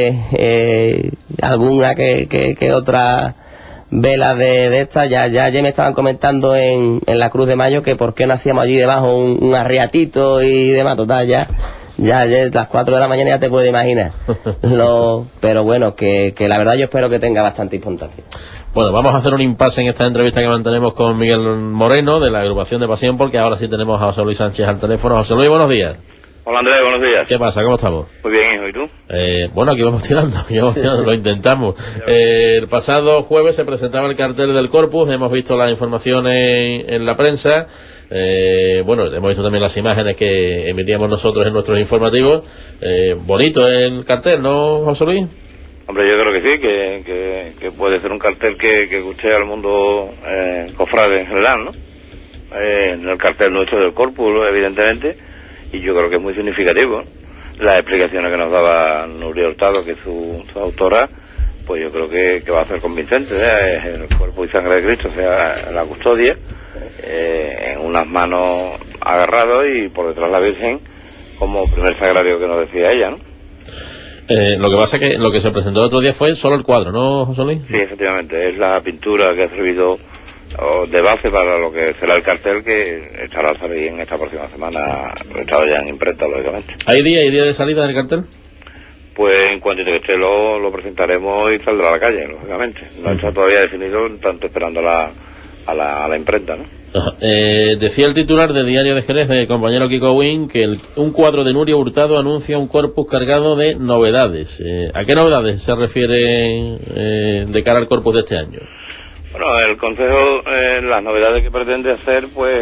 alguna que otra vela de estas. Ya me estaban comentando en la Cruz de Mayo que por qué no hacíamos allí debajo un arriatito y demás. Total, ya las 4 de la mañana ya te puedes imaginar. Pero bueno, que la verdad yo espero que tenga bastante importancia. Bueno, vamos a hacer un impasse en esta entrevista que mantenemos con Miguel Moreno de la agrupación de Pasión, porque ahora sí tenemos a José Luis Sánchez al teléfono. José Luis, buenos días. Hola Andrés, buenos días. ¿Qué pasa? ¿Cómo estamos? Muy bien, hijo, ¿y tú? Bueno, aquí vamos tirando, lo intentamos. El pasado jueves se presentaba el cartel del Corpus, hemos visto las informaciones en la prensa, bueno, hemos visto también las imágenes que emitíamos nosotros en nuestros informativos. Bonito el cartel, ¿no, José Luis? Hombre, yo creo que sí, que puede ser un cartel que guste al mundo cofrade en general, ¿no? El cartel nuestro del Corpus, evidentemente, y yo creo que es muy significativo. Las explicaciones que nos daba Nuria Hurtado, que es su autora, pues yo creo que va a ser convincente, es el cuerpo y sangre de Cristo, o sea, la custodia, en unas manos agarrados y por detrás la Virgen, como primer sagrario que nos decía ella, ¿no? Lo que pasa es que lo que se presentó el otro día fue solo el cuadro, ¿no, José Luis? Sí, efectivamente, es la pintura que ha servido de base para lo que será el cartel, que estará al salir en esta próxima semana, estará ya en imprenta, lógicamente. ¿Hay día de salida del cartel? Pues en cuanto esté lo presentaremos y saldrá a la calle, lógicamente. No está todavía definido, tanto esperando a la imprenta, ¿no? Decía el titular de Diario de Jerez, el compañero Kiko Win, que un cuadro de Nuria Hurtado anuncia un corpus cargado de novedades. ¿A qué novedades se refiere de cara al corpus de este año? Bueno, el Consejo, las novedades que pretende hacer, pues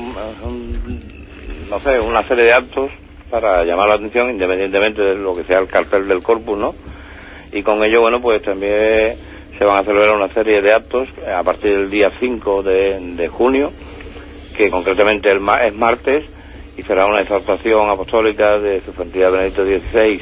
no sé, una serie de actos para llamar la atención, independientemente de lo que sea el cartel del corpus, ¿no? Y con ello, bueno, pues también se van a celebrar una serie de actos a partir del día 5 de junio, que concretamente es martes, y será una exaltación apostólica de su santidad Benedicto XVI,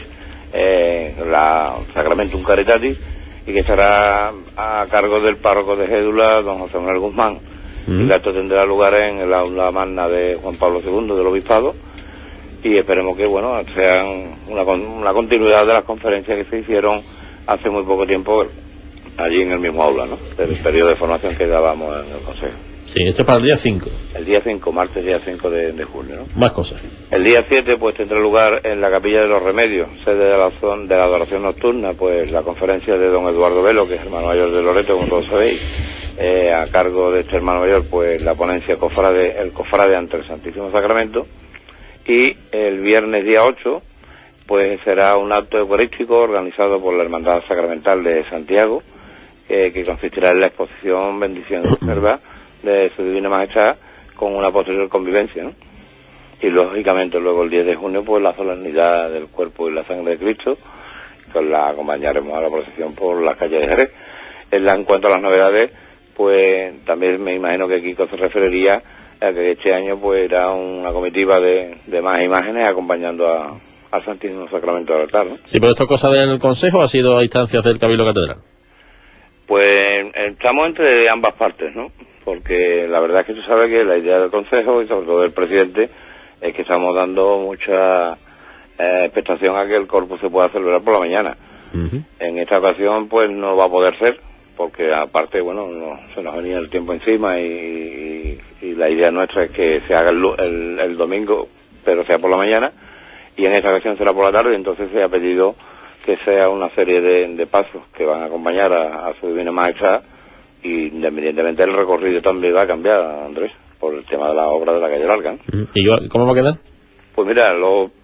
la Sacramentum Caritatis, y que estará a cargo del párroco de Gédula, don José Manuel Guzmán. Y el acto tendrá lugar en el aula magna de Juan Pablo II del Obispado, y esperemos que, bueno, sean una continuidad de las conferencias que se hicieron hace muy poco tiempo allí en el mismo aula, ¿no? Del periodo de formación que dábamos en el Consejo. Sí, esto es para el día 5. El día 5, martes día 5 de junio, ¿no? Más cosas. El día 7, pues tendrá lugar en la Capilla de los Remedios, sede de la adoración nocturna, pues la conferencia de don Eduardo Velo, que es hermano mayor de Loreto, como todos sabéis. A cargo de este hermano mayor, pues la ponencia el cofrade ante el Santísimo Sacramento. Y el viernes día 8, pues será un acto eucarístico organizado por la Hermandad Sacramental de Santiago, que consistirá en la exposición Bendición y Reserva de su Divina Majestad con una posterior convivencia, ¿no? Y lógicamente luego el 10 de junio, pues la solemnidad del cuerpo y la sangre de Cristo, pues la acompañaremos a la procesión por las calles de Jerez. En cuanto a las novedades, pues también me imagino que Kiko se referiría a que este año pues era una comitiva de más imágenes acompañando al Santísimo Sacramento del altar, ¿no? Sí, pero esto es cosa del Consejo, ¿o ha sido a instancias del Cabildo Catedral? Pues estamos entre ambas partes, ¿no? Porque la verdad es que tú sabes que la idea del Consejo y sobre todo del presidente es que estamos dando mucha expectación a que el corpus se pueda celebrar por la mañana. En esta ocasión pues no va a poder ser, porque aparte, bueno, se nos venía el tiempo encima y la idea nuestra es que se haga el domingo, pero sea por la mañana, y en esta ocasión será por la tarde. Entonces se ha pedido que sea una serie de pasos que van a acompañar a su Divina Majestad, y independientemente del recorrido también va a cambiar, Andrés, por el tema de la obra de la calle Larga, ¿no? ¿Y cómo va a quedar? Pues mira,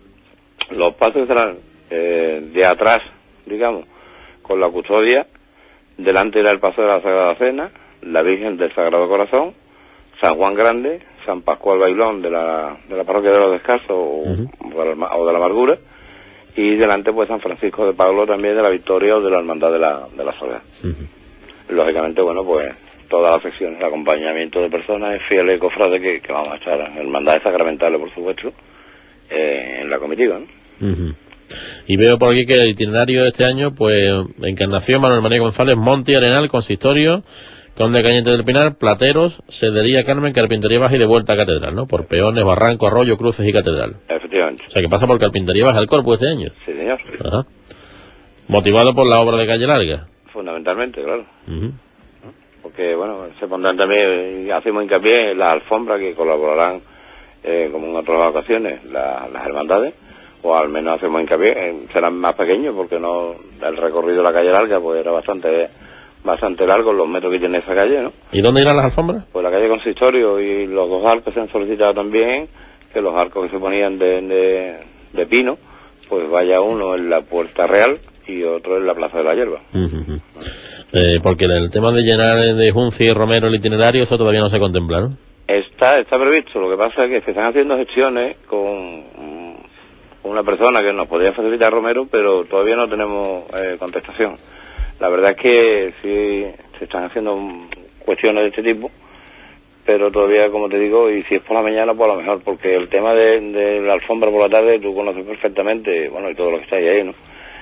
los pasos serán de atrás, digamos, con la custodia. Delante irá el paso de la Sagrada Cena, la Virgen del Sagrado Corazón, San Juan Grande, San Pascual Bailón de la Parroquia de los Descalzos o de la Amargura, y delante pues San Francisco de Pablo también de la Victoria o de la Hermandad de la Soledad. Lógicamente, bueno, pues todas las secciones de acompañamiento de personas fieles y cofrades que vamos a estar, hermandades sacramentales por supuesto, en la comitiva, ¿no? Y veo por aquí que el itinerario de este año, pues Encarnación, Manuel María González, Monte, Arenal, Consistorio, Conde Cañete del Pinar, Plateros, Cedería Carmen, Carpintería Baja y de vuelta a Catedral, ¿no? Por Peones, Barranco, Arroyo, Cruces y Catedral. Efectivamente. O sea, que pasa por Carpintería Baja el corpus este año. Sí, señor. Ajá. Motivado por la obra de Calle Larga. Fundamentalmente, claro. Porque, bueno, se pondrán también, y hacemos hincapié en las alfombras que colaborarán, como en otras ocasiones, las hermandades, o al menos hacemos hincapié, serán más pequeños porque no el recorrido de la calle Larga pues era bastante largo, los metros que tiene esa calle, ¿no? ¿Y dónde irán las alfombras? Pues la calle Consistorio, y los dos arcos se han solicitado también, que los arcos que se ponían de pino, pues vaya uno en la Puerta Real y otro en la Plaza de la Hierba. Porque el tema de llenar de Junci y Romero el itinerario, eso todavía no se contempla, ¿no? Está previsto, lo que pasa es que se están haciendo gestiones con una persona que nos podría facilitar Romero, pero todavía no tenemos contestación. La verdad es que sí se están haciendo cuestiones de este tipo, pero todavía, como te digo, y si es por la mañana, pues a lo mejor, porque el tema de la alfombra por la tarde tú conoces perfectamente, bueno, y todo lo que está ahí, ¿no?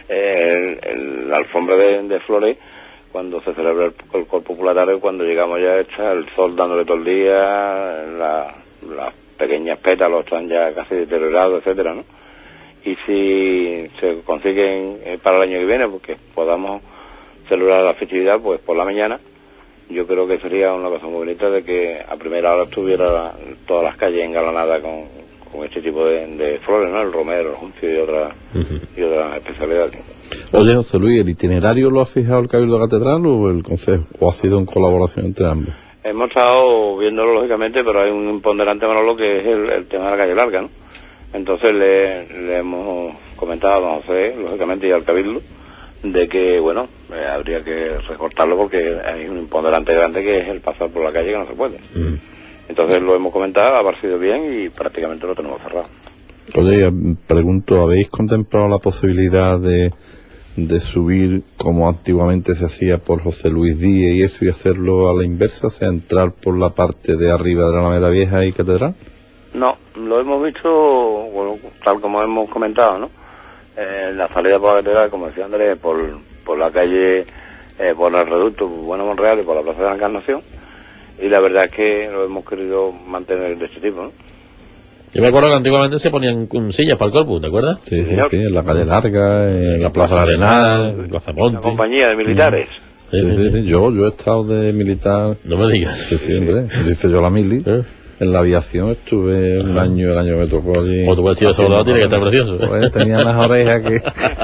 La alfombra de flores, cuando se celebra el corpus por la tarde, cuando llegamos ya está el sol dándole todo el día, las pequeñas pétalos están ya casi deteriorados, etcétera, ¿no? Y si se consiguen para el año que viene, porque podamos celebrar la festividad, pues por la mañana, yo creo que sería una cosa muy bonita de que a primera hora estuviera todas las calles engalanadas con este tipo de flores, ¿no? El romero, el juncio y otras especialidades. Oye, José Luis, ¿el itinerario lo ha fijado el Cabildo Catedral o el Consejo? ¿O ha sido en colaboración entre ambos? Hemos estado viéndolo lógicamente, pero hay un imponderante, Manolo, que es el tema de la calle larga, ¿no? Entonces le hemos comentado a don José, lógicamente, y al Cabildo, de que, bueno, habría que recortarlo porque hay un imponderante grande que es el pasar por la calle que no se puede. Entonces lo hemos comentado, ha parecido bien y prácticamente lo tenemos cerrado. Oye, pregunto, ¿habéis contemplado la posibilidad de subir como antiguamente se hacía por José Luis Díez y eso y hacerlo a la inversa, o sea, entrar por la parte de arriba de la Alameda Vieja y Catedral? No, lo hemos visto, bueno, tal como hemos comentado, ¿no? La salida por la catedral, como decía Andrés, por la calle, por el reducto Bueno Monreal y por la Plaza de la Encarnación, y la verdad es que lo hemos querido mantener de este tipo, ¿no? Yo me acuerdo que antiguamente se ponían sillas para el corpus, ¿te acuerdas? Sí, en la calle larga, en la Plaza Arenal, en Plaza Monte. Una compañía de militares. Sí. Yo he estado de militar. No me digas. Sí, hombre, hice yo la mili. En la aviación estuve un año, el año que me tocó allí. O tu vestido de soldado tiene que estar precioso. Pues, tenía más orejas que...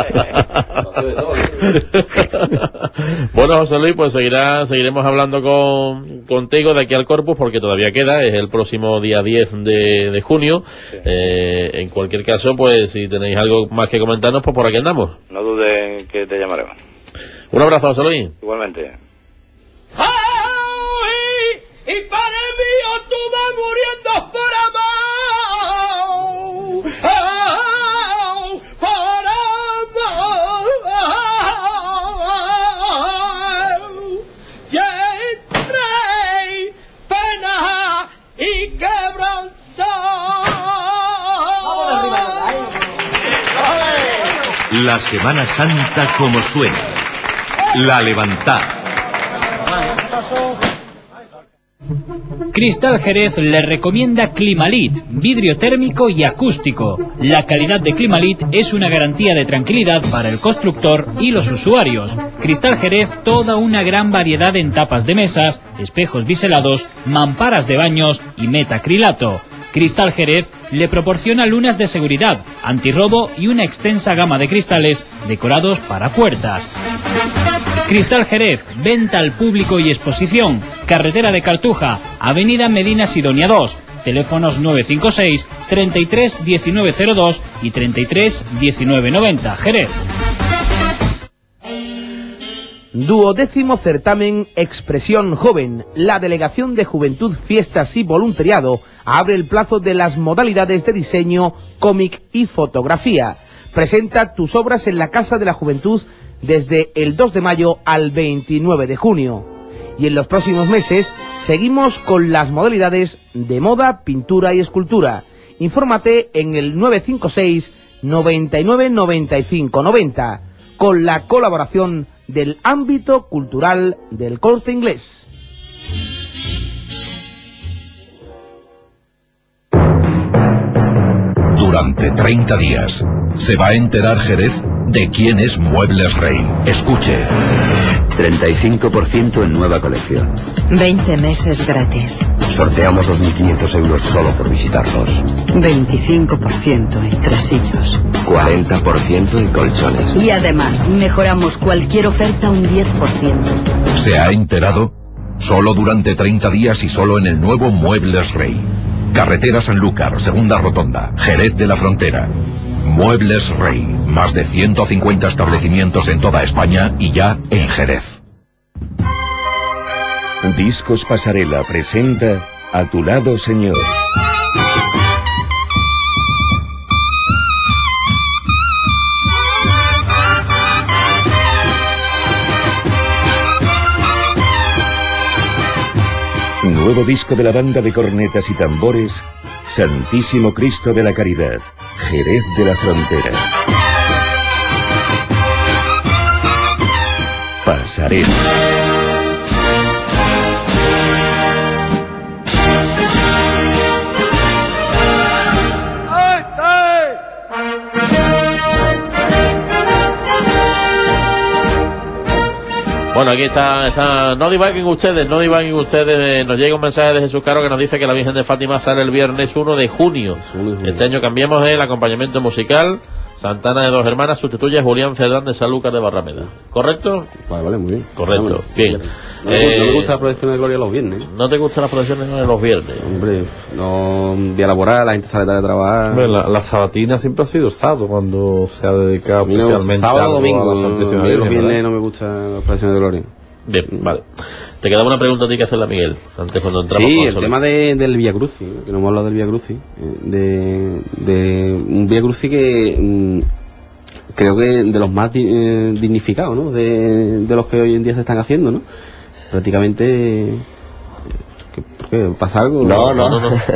Bueno, José Luis, pues seguiremos hablando contigo de aquí al Corpus, porque todavía queda, es el próximo día 10 de junio. Sí. En cualquier caso, pues si tenéis algo más que comentarnos, pues por aquí andamos. No dudes que te llamaremos. Un abrazo, José Luis. Igualmente. Y padre mío, tú vas muriendo por amor, por amor, y entre pena y quebranto. La Semana Santa como suena. La levantada. Cristal Jerez le recomienda Climalit, vidrio térmico y acústico. La calidad de Climalit es una garantía de tranquilidad para el constructor y los usuarios. Cristal Jerez, toda una gran variedad en tapas de mesas, espejos biselados, mamparas de baños y metacrilato. Cristal Jerez le proporciona lunas de seguridad, antirrobo y una extensa gama de cristales decorados para puertas. Cristal Jerez, venta al público y exposición. Carretera de Cartuja, Avenida Medina Sidonia 2. Teléfonos 956 33 1902 y 33 1990. Jerez. 12º certamen Expresión Joven. La Delegación de Juventud, Fiestas y Voluntariado abre el plazo de las modalidades de diseño, cómic y fotografía. Presenta tus obras en la Casa de la Juventud desde el 2 de mayo al 29 de junio. Y en los próximos meses seguimos con las modalidades de moda, pintura y escultura. Infórmate en el 956 99 95 90 con la colaboración del ámbito cultural del Corte Inglés. Durante 30 días se va a enterar Jerez de quién es Muebles Rey. Escuche. 35% en nueva colección. 20 meses gratis. Sorteamos 2.500 euros solo por visitarnos. 25% en tresillos. 40% en colchones. Y además, mejoramos cualquier oferta un 10%. ¿Se ha enterado? Solo durante 30 días y solo en el nuevo Muebles Rey. Carretera Sanlúcar, Segunda Rotonda, Jerez de la Frontera. Muebles Rey, más de 150 establecimientos en toda España y ya en Jerez. Discos Pasarela presenta A tu lado, señor. Nuevo disco de la banda de cornetas y tambores, Santísimo Cristo de la Caridad, Jerez de la Frontera. Pasarela. Bueno, aquí está, no divaguen ustedes, nos llega un mensaje de Jesús Caro que nos dice que la Virgen de Fátima sale el viernes 1 de junio. Este año cambiamos el acompañamiento musical. Santana de Dos Hermanas sustituye a Julián Cerdán de Sanlúcar de Barrameda. ¿Correcto? Vale, muy bien. Correcto, bien. No me gusta la procesión de Gloria los viernes. ¿No te gustan las procesiones de los viernes? Hombre, no, día laboral, la gente sale tarde de trabajar. Hombre, la sabatina siempre ha sido sábado cuando se ha dedicado especialmente sábado, domingo, a la Santísima Virgen, los viernes ¿verdad? no me gustan las procesiones de Gloria. Bien, vale. Te quedaba una pregunta a ti que hacerle a Miguel, antes cuando entramos. Sí, el tema del Vía Crucis, ¿no? Que no hemos hablado del Vía Crucis, de un Vía Crucis que creo que de los más dignificados, ¿no? De los que hoy en día se están haciendo, ¿no? Prácticamente... ¿Qué? ¿Pasa algo? No.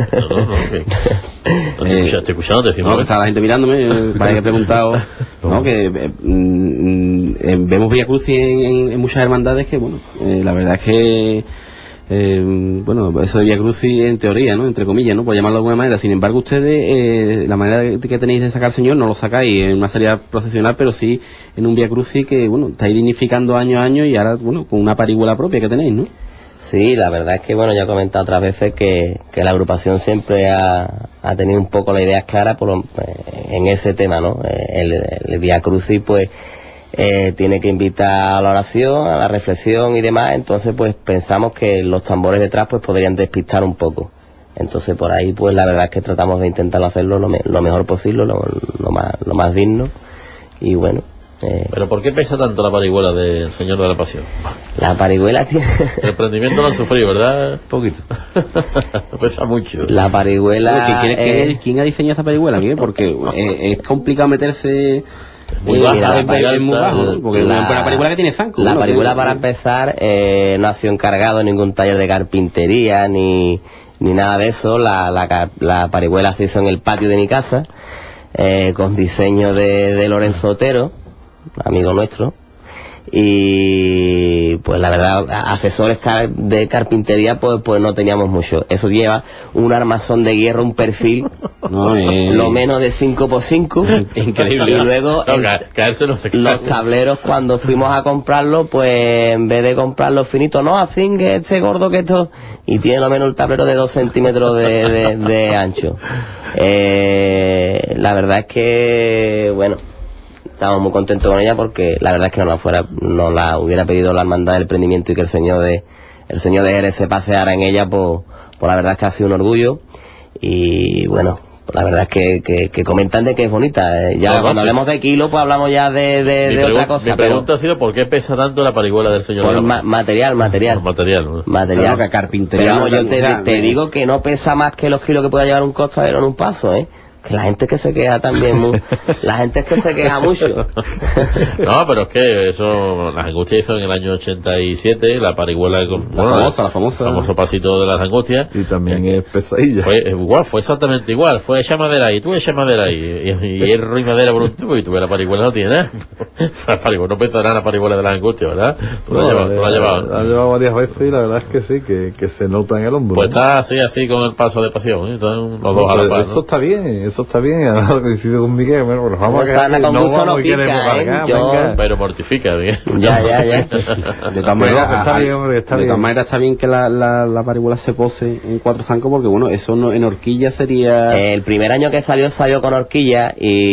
Estoy escuchando, te decimos. No, que está la gente mirándome, para que he preguntado, ¿no? Que vemos Vía Crucis en muchas hermandades que, bueno, la verdad es que bueno, eso de Vía Crucis en teoría, ¿no? Entre comillas, ¿no? Por llamarlo de alguna manera. Sin embargo, ustedes, la manera que tenéis de sacar al Señor no lo sacáis en una salida procesional, pero sí en un Vía Crucis que, bueno, estáis dignificando año a año y ahora, bueno, con una parihuela propia que tenéis, ¿no? Sí, la verdad es que, bueno, ya he comentado otras veces que la agrupación siempre ha tenido un poco las ideas claras en ese tema, ¿no? El Vía Crucis, pues, tiene que invitar a la oración, a la reflexión y demás, entonces, pues, pensamos que los tambores detrás, pues, podrían despistar un poco. Entonces, por ahí, pues, la verdad es que tratamos de intentarlo hacerlo lo mejor posible, lo más digno, y bueno. ¿Pero por qué pesa tanto la parihuela del Señor de la Pasión? La parihuela tiene... El prendimiento lo han sufrido, ¿verdad? Poquito. Pesa mucho. La parihuela... ¿Quién ha diseñado esa parihuela, Miguel? Porque es complicado meterse... Muy baja, muy bajo, ¿no? Porque una parihuela que tiene zanco. La parihuela, para empezar, no ha sido encargado en ningún taller de carpintería ni nada de eso. La parihuela se hizo en el patio de mi casa, con diseño de Lorenzo Otero, amigo nuestro, y pues la verdad asesores de carpintería pues no teníamos mucho. Eso lleva un armazón de hierro, un perfil lo menos de 5x5, increíble. Y luego los tableros, cuando fuimos a comprarlo, pues en vez de comprarlo finito, no, así que este gordo que esto, y tiene lo menos el tablero de 2 centímetros de ancho. La verdad es que, bueno, estamos muy contentos con ella, porque la verdad es que no la hubiera pedido la hermandad del prendimiento, y que el señor de Jerez se paseara en ella, pues la verdad es que ha sido un orgullo. Y bueno, la verdad es que comentan de que es bonita. Ya cuando hablemos de kilo, pues hablamos ya de otra cosa. Mi pregunta ha sido ¿por qué pesa tanto la parihuela del Señor? Por material. Claro, que carpintería. Pero vamos, yo te digo que no pesa más que los kilos que pueda llevar un costalero en un paso, ¿eh? Que la gente que se queja también, la gente es que se queja mucho. No, pero es que eso, Las Angustias hizo en el año 87, la parihuela, la famosa. El famoso pasito de Las Angustias. Y también es pesadilla. Fue exactamente igual, fue echa madera ahí, tú echa madera ahí, y hierro y madera por un tubo, y tú, la parihuela no tiene nada. La parihuela no pesa nada, la parihuela de Las Angustias, ¿verdad? Tú la has llevado. La has llevado varias veces, y la verdad es que sí, que se nota en el hombro. Pues está así con el paso de pasión, ¿eh? Los dos a la par, eso está bien. Eso está bien, ahora lo que decido con Miguel, bueno, pues vamos a quedar, no vamos y queremos cargar, pero mortifica, Miguel. Ya. De todas maneras, está bien que la parihuela se pose en 4 zancos, porque bueno, eso no, en horquilla sería... El primer año que salió con horquilla,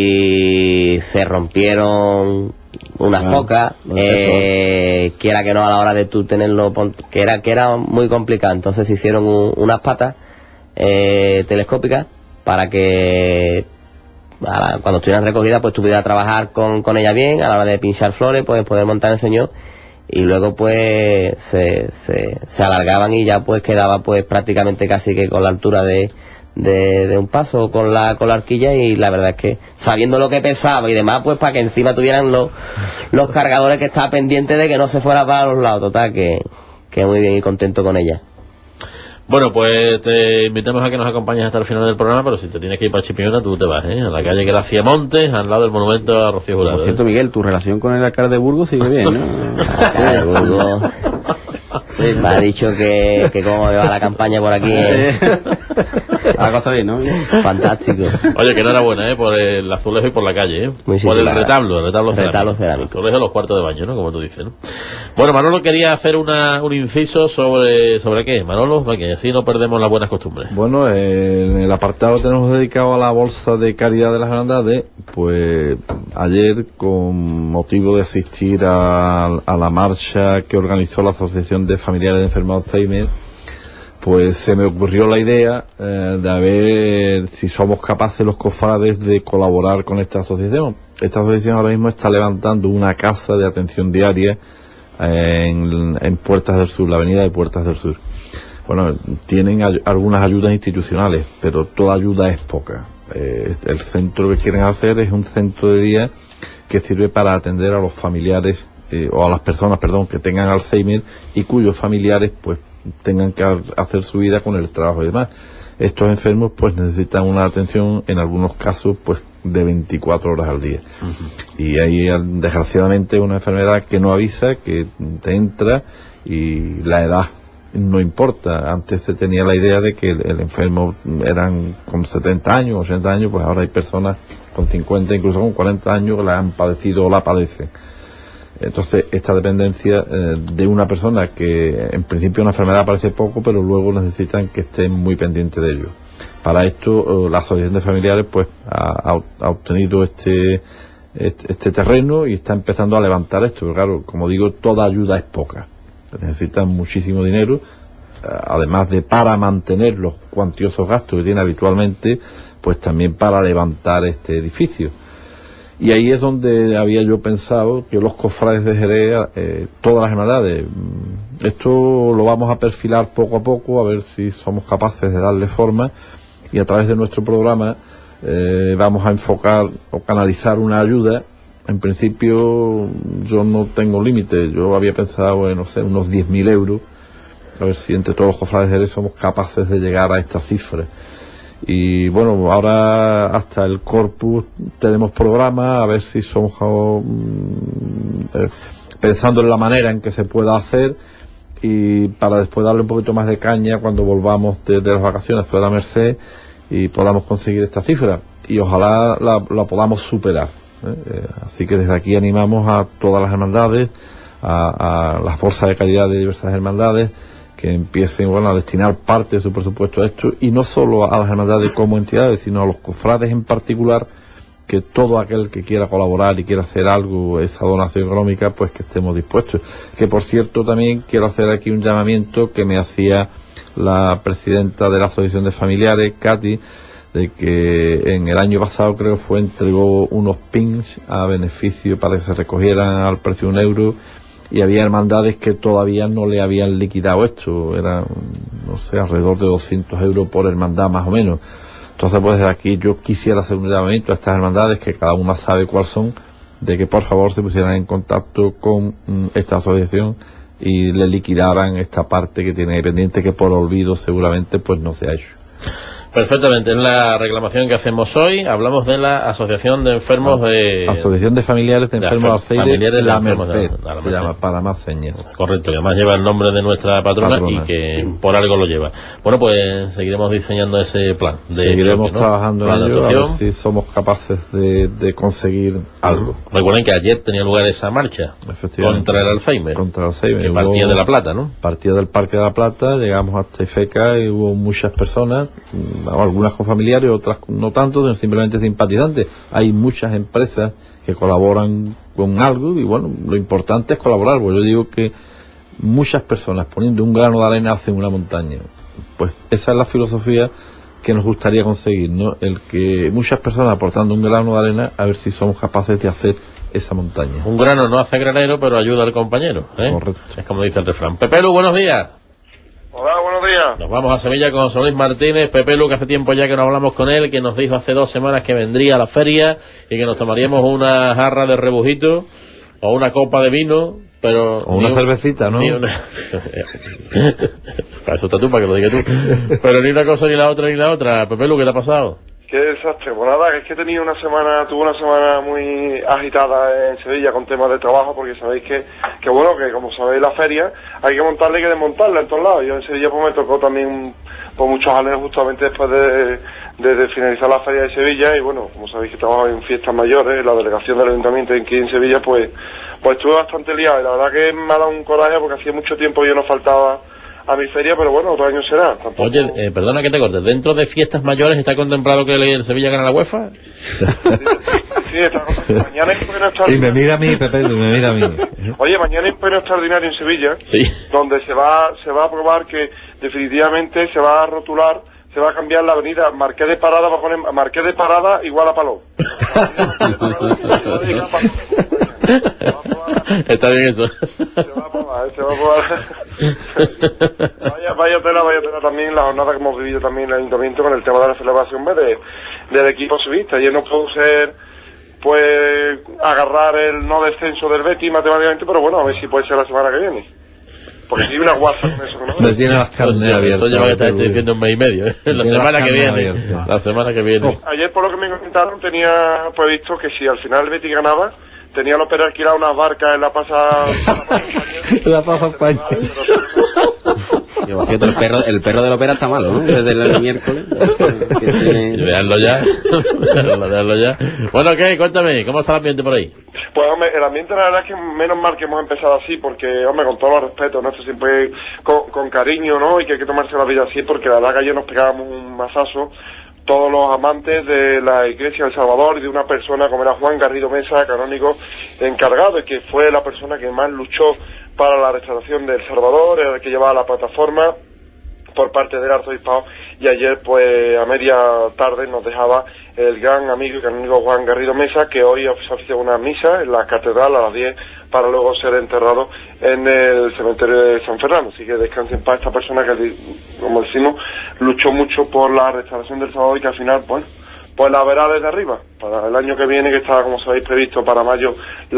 y se rompieron unas pocas, quiera que no, a la hora de tú tenerlo, que era muy complicado. Entonces se hicieron unas patas telescópicas, para que cuando estuvieran recogidas, pues tuviera a trabajar con ella bien, a la hora de pinchar flores, pues poder montar el señor, y luego pues se alargaban, y ya pues quedaba pues prácticamente casi que con la altura de un paso con la horquilla. Y la verdad es que, sabiendo lo que pesaba y demás, pues para que encima tuvieran los cargadores, que estaba pendiente de que no se fuera para los lados. Total, que muy bien y contento con ella. Bueno, pues te invitamos a que nos acompañes hasta el final del programa, pero si te tienes que ir para Chipiona, tú te vas, a la calle Gracia Montes, al lado del monumento a Rocío Jurado. Por cierto, Miguel, tu relación con el alcalde de Burgos sigue bien, ¿no? Alcalde de Burgos. Me ha dicho que cómo va la campaña por aquí. La cosa bien, ¿no? Fantástico. Oye, que enhorabuena, por el azulejo y por la calle, Muchísimas por el gracias. retablo cerámico. El colegio de los cuartos de baño, ¿no? Como tú dices, ¿no? Bueno, Manolo quería hacer un inciso ¿sobre qué, Manolo? Para que así no perdemos las buenas costumbres. Bueno, en el apartado que tenemos dedicado a la bolsa de caridad de las hermandades, pues ayer, con motivo de asistir a la marcha que organizó la Asociación de Familiares de Enfermos de Alzheimer, pues se me ocurrió la idea de a ver si somos capaces los cofrades de colaborar con esta asociación. Esta asociación ahora mismo está levantando una casa de atención diaria en Puertas del Sur, la avenida de Puertas del Sur. Bueno, tienen algunas ayudas institucionales, pero toda ayuda es poca. El centro que quieren hacer es un centro de día que sirve para atender a los familiares, o a las personas, perdón, que tengan Alzheimer y cuyos familiares pues tengan que hacer su vida con el trabajo y demás. Estos enfermos pues necesitan una atención, en algunos casos, pues de 24 horas al día. Y ahí, desgraciadamente, una enfermedad que no avisa, que te entra, y la edad no importa. Antes se tenía la idea de que el enfermo eran con 70 años, 80 años, pues ahora hay personas con 50, incluso con 40 años que la han padecido o la padecen. Entonces, esta dependencia de una persona que en principio una enfermedad parece poco, pero luego necesitan que estén muy pendientes de ello. Para esto, la Asociación de Familiares pues ha obtenido este terreno y está empezando a levantar esto. Pero claro, como digo, toda ayuda es poca. Necesitan muchísimo dinero, además de para mantener los cuantiosos gastos que tiene habitualmente, pues también para levantar este edificio. Y ahí es donde había yo pensado que los cofrades de Jerez, todas las hermandades, esto lo vamos a perfilar poco a poco, a ver si somos capaces de darle forma, y a través de nuestro programa vamos a enfocar o canalizar una ayuda. En principio yo no tengo límite, yo había pensado en, no sé, unos 10.000 euros, a ver si entre todos los cofrades de Jerez somos capaces de llegar a esta cifra. Y bueno, ahora hasta el Corpus tenemos programa, a ver si somos pensando en la manera en que se pueda hacer, y para después darle un poquito más de caña cuando volvamos de las vacaciones después de la Merced y podamos conseguir esta cifra, y ojalá la podamos superar. Así que desde aquí animamos a todas las hermandades, a las fuerzas de caridad de diversas hermandades, que empiecen a destinar parte de su presupuesto a esto, y no solo a las hermandades como entidades, sino a los cofrades en particular, que todo aquel que quiera colaborar y quiera hacer algo, esa donación económica, pues que estemos dispuestos. Que por cierto también quiero hacer aquí un llamamiento que me hacía la presidenta de la Asociación de Familiares, Katy, de que en el año pasado creo entregó unos pins a beneficio para que se recogieran al precio de €1, y había hermandades que todavía no le habían liquidado esto, eran, no sé, alrededor de 200 euros por hermandad más o menos. Entonces pues desde aquí yo quisiera hacer un llamamiento a estas hermandades, que cada una sabe cuáles son, de que por favor se pusieran en contacto con esta asociación y le liquidaran esta parte que tiene pendiente, que por olvido seguramente pues no se ha hecho. Perfectamente, es la reclamación que hacemos hoy. Hablamos de la Asociación de Enfermos de... Asociación de Familiares de Enfermos de Alzheimer, Familiares La de enfermos Merced, de se llama, para más señas. Correcto, que además lleva el nombre de nuestra patrona y que por algo lo lleva. Bueno, pues seguiremos diseñando ese plan. Seguiremos choque, ¿no? trabajando en ello, a ver si somos capaces de conseguir algo. Recuerden que ayer tenía lugar esa marcha contra el Alzheimer. Contra el Alzheimer. Que partía de La Plata, ¿no? Partía del Parque de La Plata, llegamos hasta Ifeca y hubo muchas personas, algunas con familiares, otras no tanto, sino simplemente simpatizantes. Hay muchas empresas que colaboran con algo, y bueno, lo importante es colaborar, porque yo digo que muchas personas poniendo un grano de arena hacen una montaña. Pues esa es la filosofía que nos gustaría conseguir, ¿no? El que muchas personas aportando un grano de arena, a ver si somos capaces de hacer esa montaña. Un grano no hace granero, pero ayuda al compañero, ¿eh? Correcto. Es como dice el refrán. Pepelu, buenos días. Hola, buenos días. Nos vamos a Sevilla con José Luis Martínez. Pepelu, que hace tiempo ya que no hablamos con él, que nos dijo hace 2 semanas que vendría a la feria y que nos tomaríamos una jarra de rebujito o una copa de vino, pero... O una cervecita, ¿no? Para eso está tú, para que lo digas tú. Pero ni una cosa ni la otra ni la otra. Pepelu, ¿qué te ha pasado? Qué desastre. Pues nada, es que tuve una semana muy agitada en Sevilla con temas de trabajo, porque sabéis que bueno, que como sabéis la feria hay que montarla y que desmontarla en todos lados. Yo en Sevilla pues me tocó también muchos aleros justamente después de finalizar la feria de Sevilla. Y bueno, como sabéis que trabajo en fiestas mayores, la delegación del ayuntamiento aquí en Sevilla, pues estuve bastante liado, y la verdad que me ha dado un coraje porque hacía mucho tiempo yo no faltaba a mi feria, pero bueno, otro año será. Tampoco... Oye, perdona que te corte, ¿dentro de fiestas mayores está contemplado que el Sevilla gane la UEFA? Sí, está contemplado. Mañana hay un pleno extraordinario. Y me mira a mí, Pepe, me mira a mí. Oye, mañana hay un pleno extraordinario en Sevilla, sí, donde se va a aprobar que definitivamente se va a rotular, se va a cambiar la avenida Marqués de Parada, va a poner Marqués de Parada igual a Paló. Está bien eso. Se va a aprobar. Vaya tela también la jornada que hemos vivido también en el ayuntamiento con el tema de la celebración del equipo sevillista. Y no puedo ser, pues, agarrar el no descenso del Betis matemáticamente, pero bueno, a ver si puede ser la semana que viene. Porque hay una guasa con eso, ¿no? Se tiene las carnes abiertas. Eso lleva que está diciendo un mes y medio, ¿eh? La semana que viene. Ayer, por lo que me comentaron, tenía previsto que si al final el Betis ganaba, tenía que operar alquilar unas barcas en la Plaza España. El perro del Opera está malo, ¿no? Desde el miércoles. Veanlo ya. Bueno, ¿qué? Cuéntame, ¿cómo está el ambiente por ahí? Pues hombre, el ambiente la verdad es que menos mal que hemos empezado así, porque hombre, con todo el respeto, ¿no? Esto siempre con cariño, ¿no? Y que hay que tomarse la vida así, porque la verdad que ayer nos pegábamos un masazo todos los amantes de la Iglesia del Salvador y de una persona como era Juan Garrido Mesa, canónigo encargado, y que fue la persona que más luchó para la restauración del Salvador, era el que llevaba la plataforma por parte del arzobispado, y ayer pues a media tarde nos dejaba el gran amigo y canónigo Juan Garrido Mesa, que hoy se oficia una misa en la catedral a las 10 para luego ser enterrado en el cementerio de San Fernando. Así que descanse en paz esta persona que, como decimos, luchó mucho por la restauración del Salvador y que al final, bueno, pues la verá desde arriba. Para el año que viene, que está, como sabéis, previsto para mayo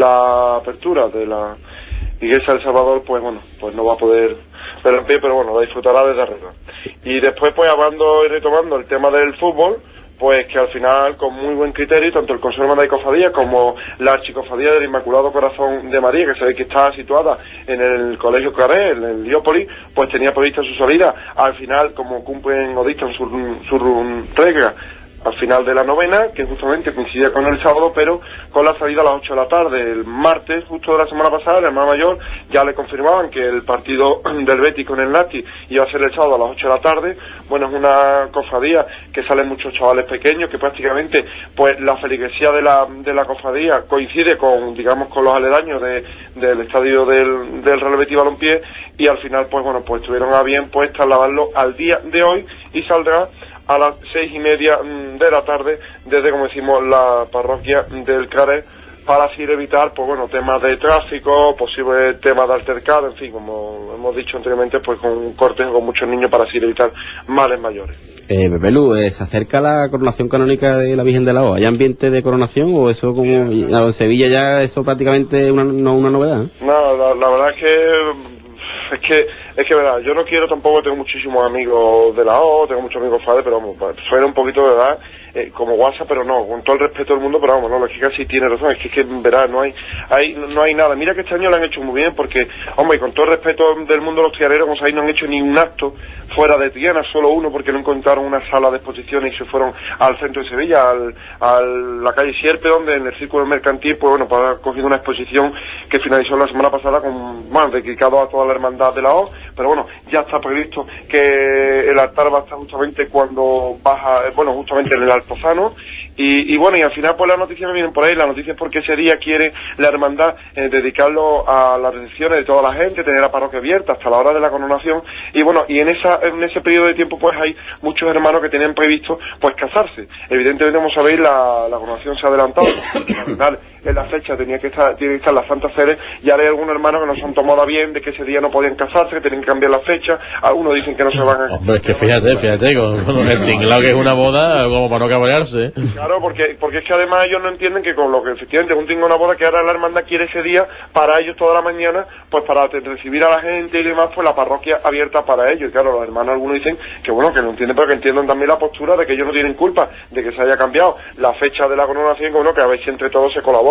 la apertura de la Iglesia del Salvador, pues bueno, pues no va a poder verlo en pie, pero bueno, la disfrutará desde arriba. Y después, pues hablando y retomando el tema del fútbol, pues que al final, con muy buen criterio, tanto el Consejo de Hermandad y Cofradía como la Archicofradía del Inmaculado Corazón de María, que sabéis que está situada en el Colegio Claré, en el Diópolis, pues tenía prevista su salida. Al final, como cumplen o dictan su regla, al final de la novena, que justamente coincidía con el sábado, pero con la salida a las 8 de la tarde. El martes, justo de la semana pasada, el hermano mayor ya le confirmaban que el partido del Betis con el Nati iba a ser el sábado a las 8 de la tarde. Bueno, es una cofradía que salen muchos chavales pequeños, que prácticamente, pues la feligresía de la cofradía coincide con, digamos, con los aledaños del estadio del Real Betis Balompié, y al final, pues bueno, pues tuvieron a bien, pues trasladarlo al día de hoy, y saldrá a las 6:30 de la tarde desde, como decimos, la parroquia del Claré, para así evitar, pues bueno, temas de tráfico, posibles temas de altercado, en fin, como hemos dicho anteriormente, pues con un cortejo con muchos niños para así evitar males mayores. Pepelu, ¿se acerca la coronación canónica de la Virgen de la O? ¿Hay ambiente de coronación o eso como en Sevilla ya eso prácticamente no una novedad? No, la verdad es que verdad, yo no quiero tampoco, tengo muchísimos amigos de la O, tengo muchos amigos padres, pero vamos, suena un poquito de verdad como WhatsApp, pero no, con todo el respeto del mundo, pero vamos, no, es que casi tiene razón, es que verdad, no hay nada. Mira que este año lo han hecho muy bien, porque, hombre, y con todo el respeto del mundo los triareros, como sabéis, no han hecho ni un acto fuera de Triana, solo uno, porque no encontraron una sala de exposiciones y se fueron al centro de Sevilla, a la calle Sierpe, donde en el Círculo Mercantil, pues bueno, para coger una exposición que finalizó la semana pasada dedicado a toda la hermandad de la O, pero bueno, ya está previsto que el altar va a estar justamente cuando baja, justamente en el Altozano, y bueno, y al final pues las noticias me vienen por ahí. La noticia es porque ese día quiere la hermandad dedicarlo a las recepciones de toda la gente, tener la parroquia abierta hasta la hora de la coronación, y bueno, y en ese periodo de tiempo pues hay muchos hermanos que tenían previsto pues casarse. Evidentemente, como sabéis, la coronación se ha adelantado, al final en la fecha tiene que estar la Santa Sede, y ahora hay algunos hermanos que no se han tomado a bien de que ese día no podían casarse, que tienen que cambiar la fecha, algunos dicen que no se van a... Hombre, es que fíjate, con el tinglado que es una boda, como para no cabrearse. Claro, porque es que además ellos no entienden que con lo que efectivamente es un tinglado, una boda, que ahora la hermandad quiere ese día para ellos toda la mañana, pues para recibir a la gente y demás, pues la parroquia abierta para ellos. Y claro, los hermanos algunos dicen que bueno, que no entienden, pero que entiendan también la postura de que ellos no tienen culpa de que se haya cambiado la fecha de la coronación, que bueno, que a ver si entre todos se colabora.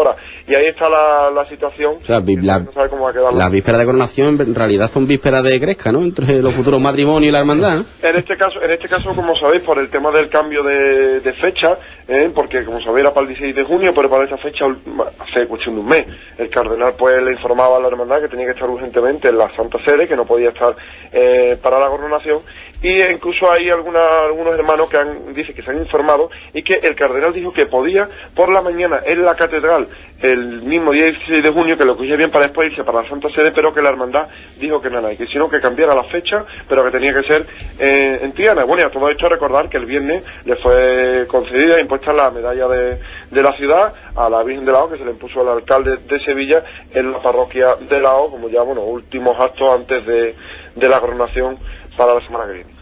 ahora. Y ahí está la situación. O sea, No sabe cómo va a quedar. las vísperas de coronación en realidad son vísperas de Gresca, ¿no? Entre los futuros matrimonios y la hermandad, ¿no? En este caso, como sabéis, por el tema del cambio de fecha, porque como sabéis era para el 16 de junio, pero para esa fecha, hace cuestión de un mes, el cardenal pues le informaba a la hermandad que tenía que estar urgentemente en la Santa Sede, que no podía estar para la coronación, y incluso hay algunos hermanos que dice que se han informado y que el cardenal dijo que podía por la mañana en la catedral el mismo día 16 de junio, que lo cogía bien para después irse para la Santa Sede, pero que la hermandad dijo que nada, y que sino que cambiara la fecha, pero que tenía que ser en Triana. Bueno, y a todo esto recordar que el viernes le fue concedida e impuesta la medalla de la ciudad a la Virgen de la O, que se le impuso al alcalde de Sevilla en la parroquia de la O, como ya, últimos actos antes de la coronación para la semana que viene.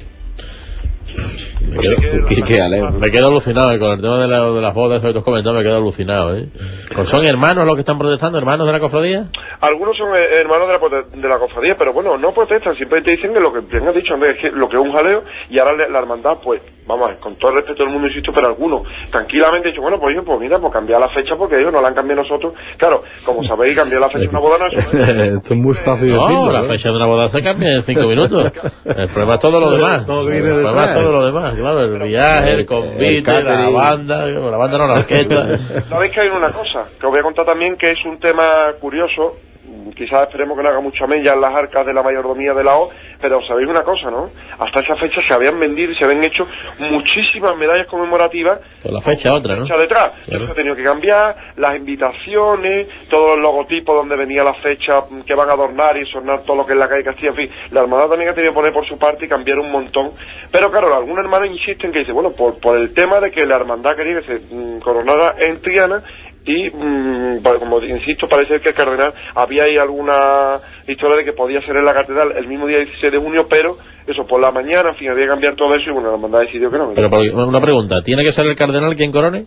Me quedo alucinado con el tema de las bodas, sobre tus comentarios, me quedo alucinado, Pues ¿son hermanos los que están protestando, hermanos de la cofradía? Algunos son hermanos de la cofradía, pero bueno, no protestan, simplemente dicen que lo que bien has dicho, Andrés, es que lo que es un jaleo, y ahora la hermandad, pues, vamos a ver, con todo el respeto del mundo, insisto, pero algunos tranquilamente han dicho, bueno, pues mira, pues cambiar la fecha porque ellos no la han cambiado nosotros. Claro, como sabéis, cambiar la fecha de una boda no es eso. Esto es muy fácil decirlo. No, la fecha de una boda se cambia en 5 minutos. El problema es todo lo demás. El problema es todo lo demás, claro, el viaje, el convite, la banda no, la orquesta. Sabéis que hay una cosa que os voy a contar también, que es un tema curioso. Quizás esperemos que no haga mucha mella en las arcas de la mayordomía de la O, pero sabéis una cosa, ¿no? Hasta esa fecha se habían vendido y se habían hecho muchísimas medallas conmemorativas. Con la fecha otra, ¿no? Detrás. Claro. Se ha tenido que cambiar, las invitaciones, todos los logotipos donde venía la fecha que van a adornar y sonar todo lo que es la calle Castilla, en fin. La hermandad también ha tenido que poner por su parte y cambiar un montón. Pero claro, algunos hermanos insisten que dice, bueno, por el tema de que la hermandad quería que se coronara en Triana. Y, como insisto, parece que el cardenal había ahí alguna historia de que podía ser en la catedral el mismo día 16 de junio, pero eso, por la mañana, en fin, había que cambiar todo eso y bueno, la hermandad decidió que no. Pero una pregunta, ¿tiene que ser el cardenal quien corone?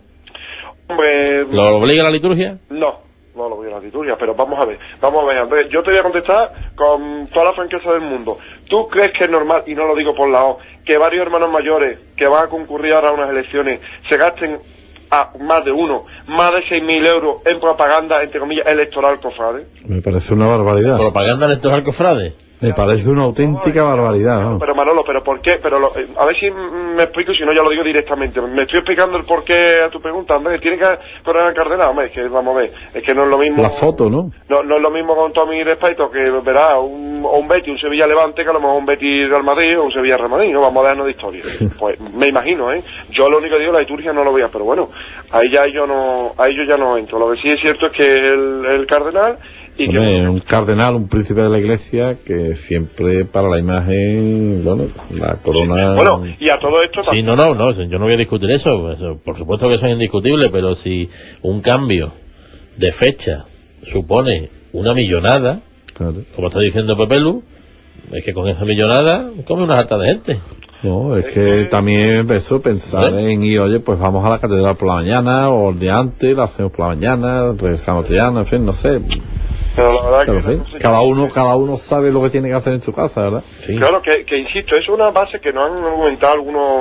Hombre, ¿Lo obliga la liturgia? No lo obliga la liturgia, pero vamos a ver, Andrés, yo te voy a contestar con toda la franqueza del mundo. ¿Tú crees que es normal, y no lo digo por la O, que varios hermanos mayores que van a concurrir ahora a unas elecciones se gasten a más de 6.000 euros en propaganda, entre comillas, electoral cofrade? Me parece una barbaridad. ¿Propaganda electoral cofrade? Me parece una auténtica barbaridad, ¿no? Pero Manolo, ¿pero por qué? A ver si me explico, si no ya lo digo directamente. Me estoy explicando el porqué a tu pregunta, Andrés. ¿Tiene que correr al cardenal? Hombre, es que vamos a ver, es que no es lo mismo... La foto, ¿no? No es lo mismo, con todo mi respeto, que verá un Betis, un Sevilla Levante, que a lo mejor un Betis Real Madrid o un Sevilla Real Madrid, ¿no? Vamos a dejarnos de historia. Pues me imagino, Yo lo único que digo, la liturgia no lo vea, pero bueno, ahí yo ya no entro. Lo que sí es cierto es que el cardenal... Un cardenal, un príncipe de la iglesia, que siempre para la imagen, la corona... Bueno, y a todo esto... Sí, no, yo no voy a discutir eso, por supuesto que eso es indiscutible, pero si un cambio de fecha supone una millonada, claro, como está diciendo Pepe Lu, es que con esa millonada come una harta de gente. No, es que también eso, pensar en ir, oye, pues vamos a la catedral por la mañana, o el día antes, la hacemos por la mañana, regresamos a Triana, en fin, no sé. Pero la verdad que sí, cada uno sabe lo que tiene que hacer en su casa, ¿verdad? Sí. Claro, que insisto, es una base que nos han argumentado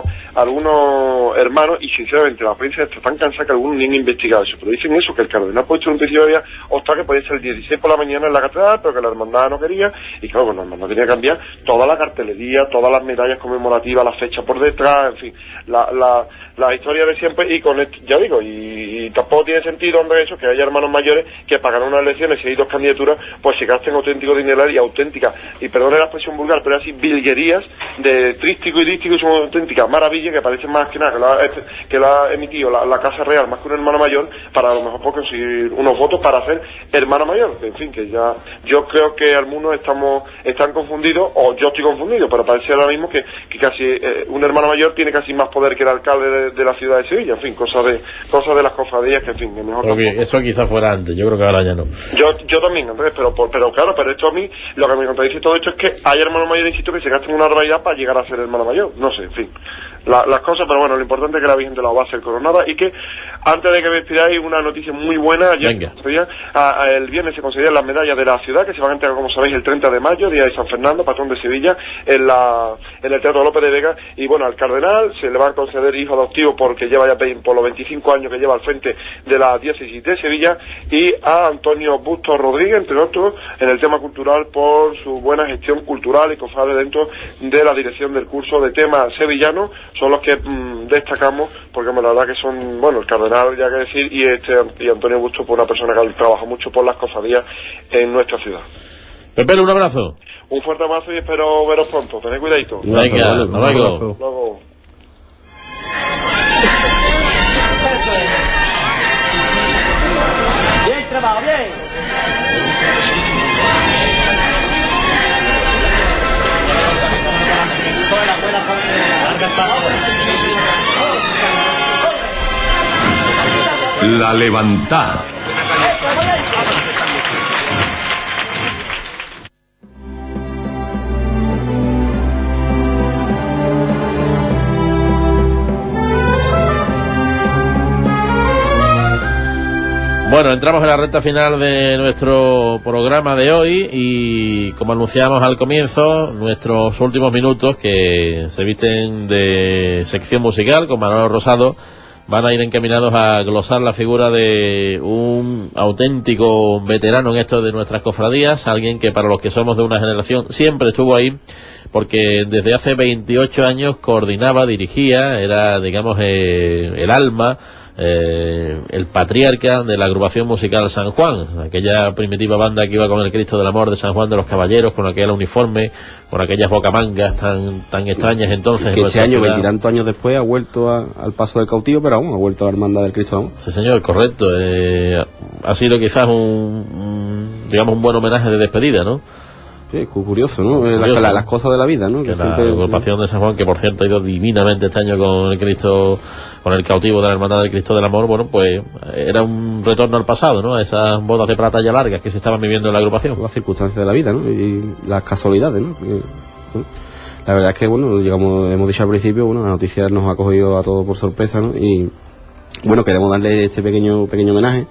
algunos hermanos, y sinceramente la prensa está tan cansada que algunos ni han investigado eso, pero dicen eso, que el cardenal puesto en un principio había optado que podía ser el 16 por la mañana en la catedral, pero que la hermandad no quería, y claro, pues la hermandad tenía que cambiar toda la cartelería, todas las medallas conmemorativas, la fecha por detrás, en fin, la historia de siempre, y con esto, ya digo, y tampoco tiene sentido, hombre, eso, que haya hermanos mayores que pagan unas elecciones y hay dos candidaturas, pues se gasten auténtico dinero y auténticas, y perdone la expresión vulgar, pero así vilguerías de trístico y dístico, y son auténticas maravillas que parecen más que nada que la ha emitido la Casa Real más que un hermano mayor, para a lo mejor conseguir unos votos para ser hermano mayor. En fin, que ya yo creo que algunos están confundidos, o yo estoy confundido, pero parece ahora mismo que casi un hermano mayor tiene casi más poder que el alcalde de la ciudad de Sevilla. En fin, cosas de las cofradías, que en fin, que mejor eso quizás fuera antes, yo creo que ahora ya no. Yo también, Andrés, pero claro, pero esto a mí, lo que me contradice todo esto es que hay hermanos mayores, insisto, que se gastan una barbaridad para llegar a ser hermano mayor, no sé, en fin. las cosas, pero bueno, lo importante es que la Virgen de la O va a ser coronada y que, antes de que me despidáis, una noticia muy buena. Ayer el viernes se concedían las medallas de la ciudad, que se van a entregar, como sabéis, el 30 de mayo, día de San Fernando, patrón de Sevilla, en el Teatro López de Vega, y bueno, al cardenal se le va a conceder hijo adoptivo porque lleva ya por los 25 años que lleva al frente de la diócesis de Sevilla, y a Antonio Bustos Rodríguez, entre otros, en el tema cultural por su buena gestión cultural y cofrade dentro de la dirección del curso de temas sevillanos. Son los que destacamos, porque la verdad que son, bueno, el cardenal, ya que decir, y Antonio Bustos, pues una persona que trabaja mucho por las cofradías en nuestra ciudad. Pepe, un abrazo. Un fuerte abrazo y espero veros pronto. Tened cuidadito. Venga, hasta luego. Luego. Bien trabajo, bien. La Levantada. Bueno, entramos en la recta final de nuestro programa de hoy y, como anunciamos al comienzo, nuestros últimos minutos, que se visten de sección musical con Manolo Rosado, van a ir encaminados a glosar la figura de un auténtico veterano en esto de nuestras cofradías, alguien que para los que somos de una generación siempre estuvo ahí, porque desde hace 28 años coordinaba, dirigía, era, digamos, el alma, el patriarca de la agrupación musical San Juan, aquella primitiva banda que iba con el Cristo del Amor de San Juan de los Caballeros, con aquel uniforme, con aquellas bocamangas tan extrañas entonces. Que este año, 20 y tantos años después, ha vuelto al paso del cautivo, pero aún ha vuelto a la hermandad del Cristo del Amor. Sí, señor, correcto. Ha sido quizás digamos, un buen homenaje de despedida, ¿no? Sí, curioso, ¿no? Las cosas de la vida, ¿no? Que siempre, la agrupación de San Juan, que por cierto ha ido divinamente este año con el Cristo, con el cautivo de la Hermandad del Cristo del Amor, bueno, pues era un retorno al pasado, ¿no? A esas bodas de plata ya largas que se estaban viviendo en la agrupación. Las circunstancias de la vida, ¿no? Y las casualidades, ¿no? La verdad es que, bueno, hemos dicho al principio, bueno, la noticia nos ha cogido a todos por sorpresa, ¿no? Y, bueno, queremos darle este pequeño homenaje.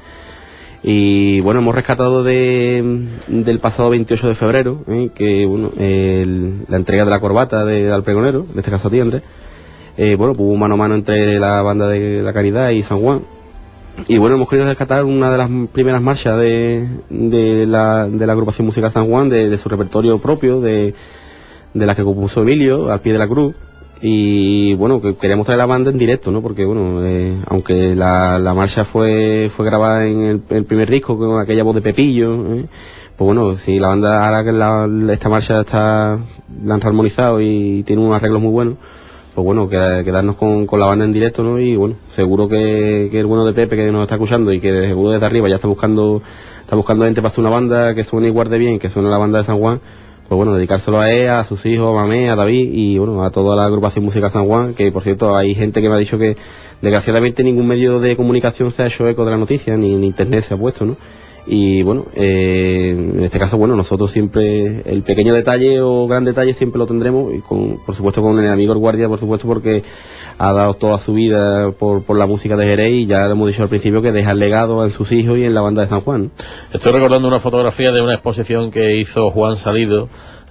Y bueno, hemos rescatado del pasado 28 de febrero, que bueno, la entrega de la corbata al pregonero, en este caso a ti, Andrés. Bueno, hubo mano a mano entre la banda de la Caridad y San Juan. Y bueno, hemos querido rescatar una de las primeras marchas de la agrupación musical San Juan, de su repertorio propio, de las que compuso Emilio, Al pie de la cruz. Y bueno, que queríamos traer la banda en directo, ¿no? Porque bueno, aunque la marcha fue grabada en el primer disco con aquella voz de Pepillo, pues bueno, si la banda, ahora que esta marcha la han armonizado y tiene unos arreglos muy buenos, pues bueno, quedarnos con la banda en directo, ¿no? Y bueno, seguro que el bueno de Pepe, que nos está escuchando y que seguro desde arriba ya está buscando gente para hacer una banda que suene igual de bien, que suene la banda de San Juan. Pues bueno, dedicárselo a él, a sus hijos, a Mamé, a David y bueno, a toda la agrupación musical San Juan, que por cierto hay gente que me ha dicho que desgraciadamente ningún medio de comunicación se ha hecho eco de la noticia, ni internet se ha puesto, ¿no? Y bueno, en este caso, bueno, nosotros siempre, el pequeño detalle o gran detalle siempre lo tendremos, y por supuesto con el amigo El Guardia, por supuesto, porque ha dado toda su vida por la música de Jerez y ya lo hemos dicho al principio que deja el legado en sus hijos y en la banda de San Juan. Estoy recordando una fotografía de una exposición que hizo Juan Salido,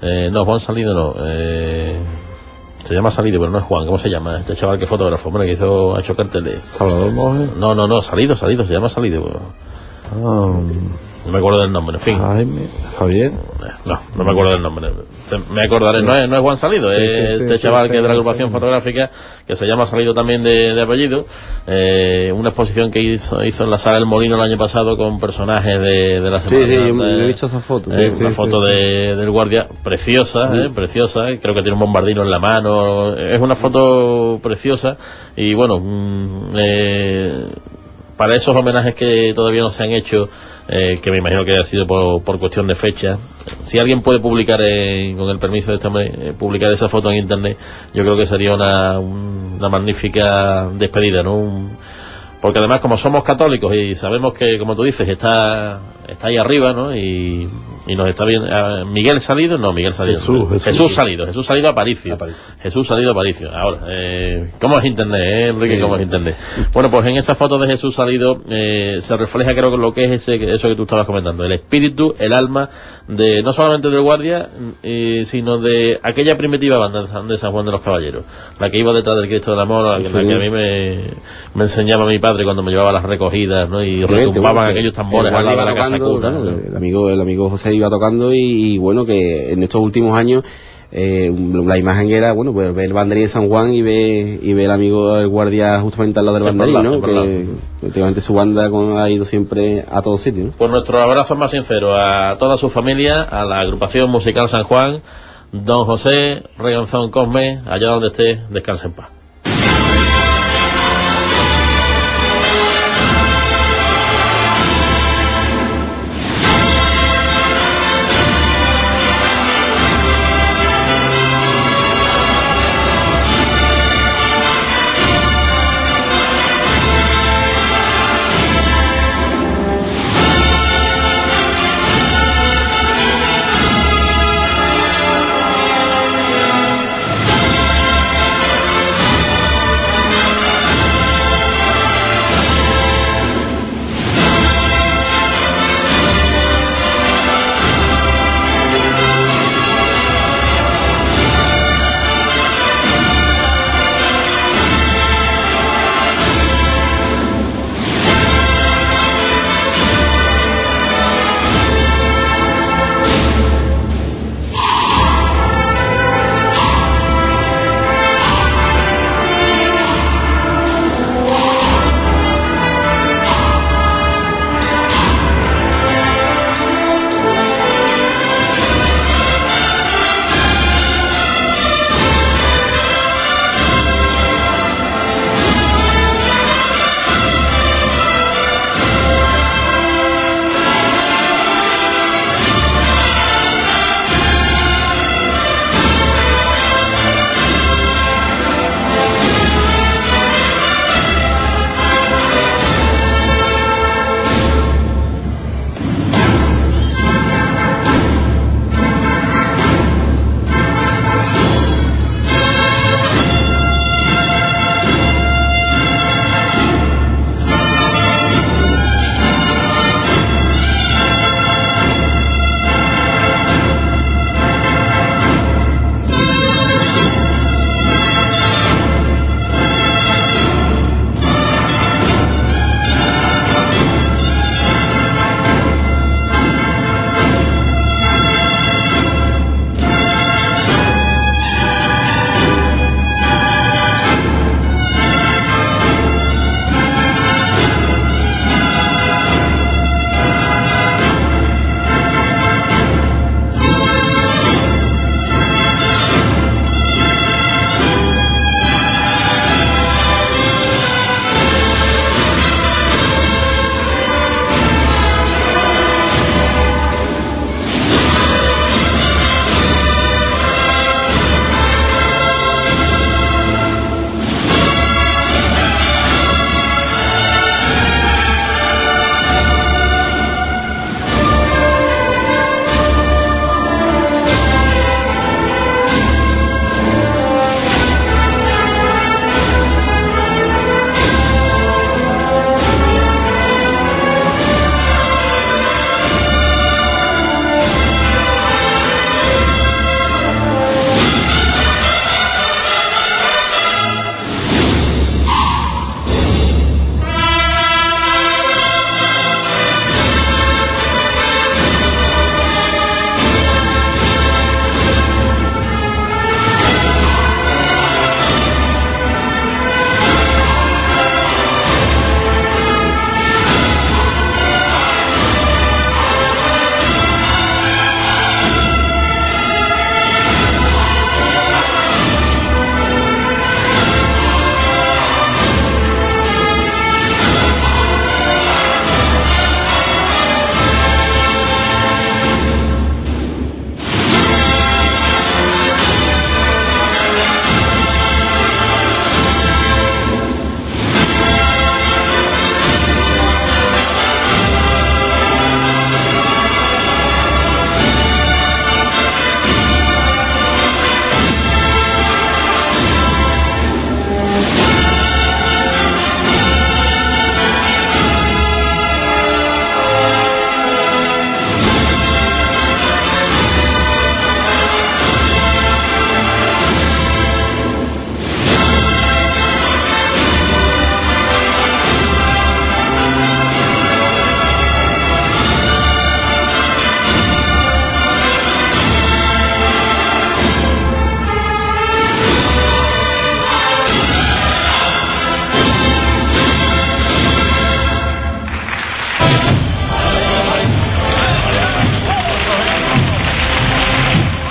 se llama Salido, pero no es Juan, ¿cómo se llama? Este chaval que fotógrafo, bueno, que ha hecho carteles. ¿Salvador Monge? No, Salido, se llama Salido. No me acuerdo del nombre, en fin. Jaime, Javier. No me acuerdo del nombre. Me acordaré, no es Juan Salido, es este chaval que es de la agrupación fotográfica, que se llama Salido también de apellido. Una exposición que hizo en la Sala del Molino el año pasado con personajes de la Semana Santa. Yo he visto esa foto. Una foto del Guardia preciosa, preciosa. Creo que tiene un bombardino en la mano. Es una foto preciosa y bueno, para esos homenajes que todavía no se han hecho, que me imagino que ha sido por cuestión de fecha, si alguien puede publicar, con el permiso de este hombre, publicar esa foto en internet, yo creo que sería una magnífica despedida, ¿no? porque además como somos católicos y sabemos que, como tú dices, está ahí arriba, ¿no? Y nos está viendo Miguel Salido, no, Miguel Salido, Jesús Salido a Aparicio. Jesús Salido a Aparicio. Ahora, ¿cómo es internet, Enrique? Sí. ¿Cómo es internet? Bueno, pues en esa foto de Jesús Salido se refleja, creo, lo que es eso que tú estabas comentando, el espíritu, el alma de no solamente del guardia, sino de aquella primitiva banda de San Juan de los Caballeros, la que iba detrás del Cristo del Amor, la que a mí me enseñaba mi padre cuando me llevaba a las recogidas, ¿no? Y retumbaban aquellos tambores al lado de la casa cuna, ¿no? El amigo José iba tocando y bueno, que en estos últimos años la imagen era, bueno, pues ver el banderín de San Juan y ver el amigo del guardia justamente al lado del banderín, ¿no? Que últimamente su banda ha ido siempre a todos sitios, ¿no? Pues nuestro abrazo más sincero a toda su familia, a la agrupación musical San Juan, don José Reganzón Cosme, allá donde esté, descanse en paz.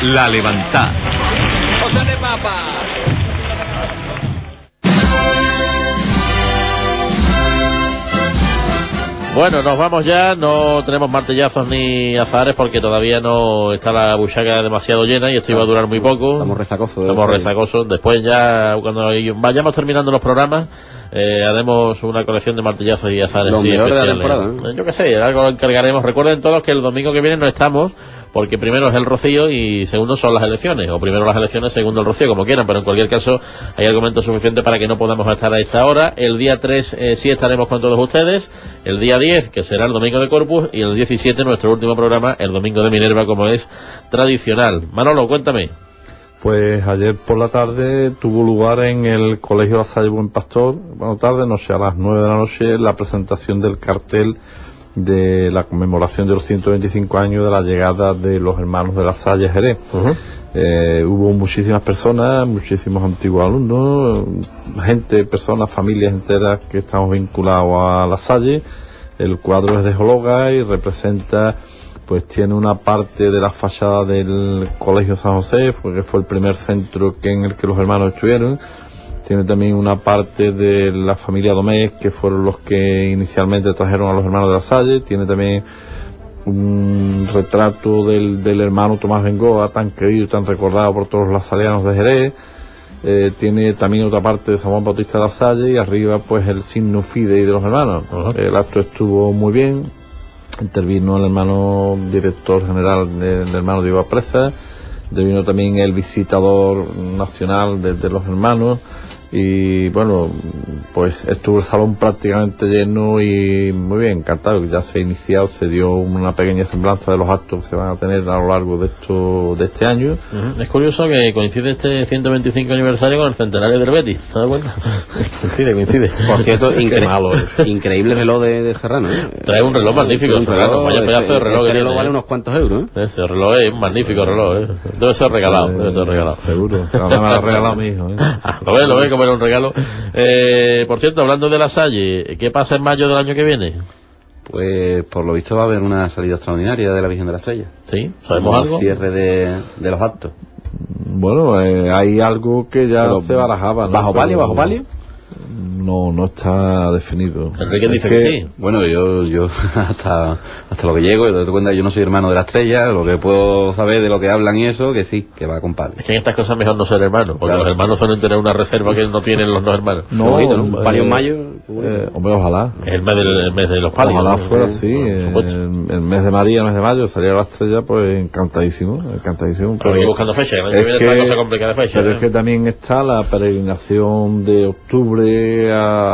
La Levantá. Cosas de papa. Bueno, nos vamos ya, no tenemos martillazos ni azahares porque todavía no está la buchaca demasiado llena y esto iba a durar muy poco. Estamos resacosos. Estamos resacosos. Después ya, cuando vayamos terminando los programas, haremos una colección de martillazos y azahares. Lo mejor de la temporada, ¿eh? Yo qué sé, algo lo encargaremos. Recuerden todos que el domingo que viene no estamos, porque primero es el rocío y segundo son las elecciones, o primero las elecciones, segundo el rocío, como quieran, pero en cualquier caso hay argumentos suficientes para que no podamos estar a esta hora. El día 3 sí estaremos con todos ustedes, el día 10, que será el domingo de Corpus, y el 17, nuestro último programa, el domingo de Minerva, como es tradicional. Manolo, cuéntame. Pues ayer por la tarde tuvo lugar en el Colegio La Salle Buen Pastor, noche, a las 9 de la noche, la presentación del cartel de la conmemoración de los 125 años de la llegada de los hermanos de La Salle a Jerez. Hubo muchísimas personas, muchísimos antiguos alumnos, personas, familias enteras que estamos vinculados a La Salle. El cuadro es de Jologa y representa, pues tiene una parte de la fachada del Colegio San José, porque fue el primer centro en el que los hermanos estuvieron. Tiene también una parte de la familia Domés, que fueron los que inicialmente trajeron a los hermanos de La Salle. Tiene también un retrato del hermano Tomás Bengoa, tan querido y tan recordado por todos los lasalianos de Jerez. Tiene también otra parte de San Juan Bautista de La Salle y arriba pues el signo Fidei de los hermanos. El acto estuvo muy bien. Intervino el hermano director general del hermano Diego Apresa. Intervino también el visitador nacional de los hermanos. Y bueno, pues estuvo el salón prácticamente lleno y muy bien, encantado. Ya se ha iniciado, se dio una pequeña semblanza de los actos que se van a tener a lo largo de este año. Es curioso que coincide este 125 aniversario con el centenario del Betis, ¿te das cuenta? coincide. Por cierto, increíble reloj de Serrano, ¿eh? Trae un reloj magnífico, Serrano, vaya pedazo de reloj. Ese reloj vale unos cuantos euros, ¿eh? Ese reloj es un magnífico reloj, ¿eh? Debe ser regalado. Seguro, me lo ha regalado mi hijo, ¿eh? Lo ve como era un regalo. Por cierto, hablando de La Salle, ¿qué pasa en mayo del año que viene? Pues por lo visto va a haber una salida extraordinaria de la Virgen de la Estrella. ¿Sí? ¿Sabemos algo? Cierre de los actos. Bueno, hay algo que ya se barajaba, ¿no? ¿Bajo palio? No está definido. Enrique dice que sí. Bueno, yo hasta lo que llego, te das cuenta, yo no soy hermano de la Estrella, lo que puedo saber de lo que hablan y eso, que sí, que va con palio. Es que en estas cosas mejor no ser hermano, porque los hermanos suelen tener una reserva que no tienen los dos hermanos. Palio en mayo. Hombre, ojalá. El mes de los palios. Ojalá fuera así. El mes de María, el mes de mayo, salía la Estrella, pues encantadísimo. Pero hay que buscando fecha, que el año que viene está la cosa complicada de fecha. Pero es que también está la peregrinación de octubre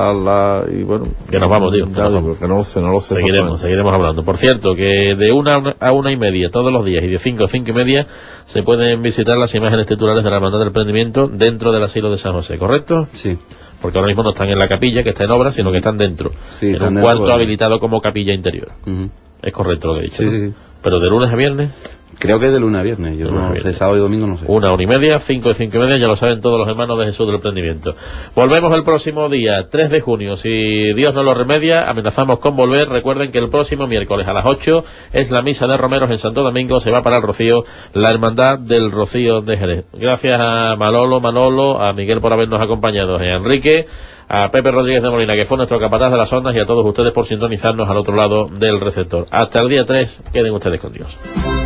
y bueno, que nos vamos, tío, que no lo sé. Seguiremos hablando. Por cierto, que de 1 a 1:30 todos los días y de 5 a 5:30 se pueden visitar las imágenes titulares de la Hermandad del Prendimiento dentro del asilo de San José, ¿correcto? Sí. Porque ahora mismo no están en la capilla, que está en obra, sino que están dentro, sí, en un cuarto habilitado como capilla interior. Es correcto lo que he dicho, ¿no? Sí. Pero de lunes a viernes. Creo que es de lunes a viernes, yo no sé, sábado y domingo no sé. 1 a 1:30, 5 y 5:30, ya lo saben todos los hermanos de Jesús del Prendimiento. Volvemos el próximo día, 3 de junio, si Dios no lo remedia, amenazamos con volver. Recuerden que el próximo miércoles a las 8 es la misa de Romeros en Santo Domingo, se va para el Rocío, la Hermandad del Rocío de Jerez. Gracias a Manolo, a Miguel por habernos acompañado, a Enrique, a Pepe Rodríguez de Molina, que fue nuestro capataz de las ondas, y a todos ustedes por sintonizarnos al otro lado del receptor. Hasta el día 3, queden ustedes con Dios.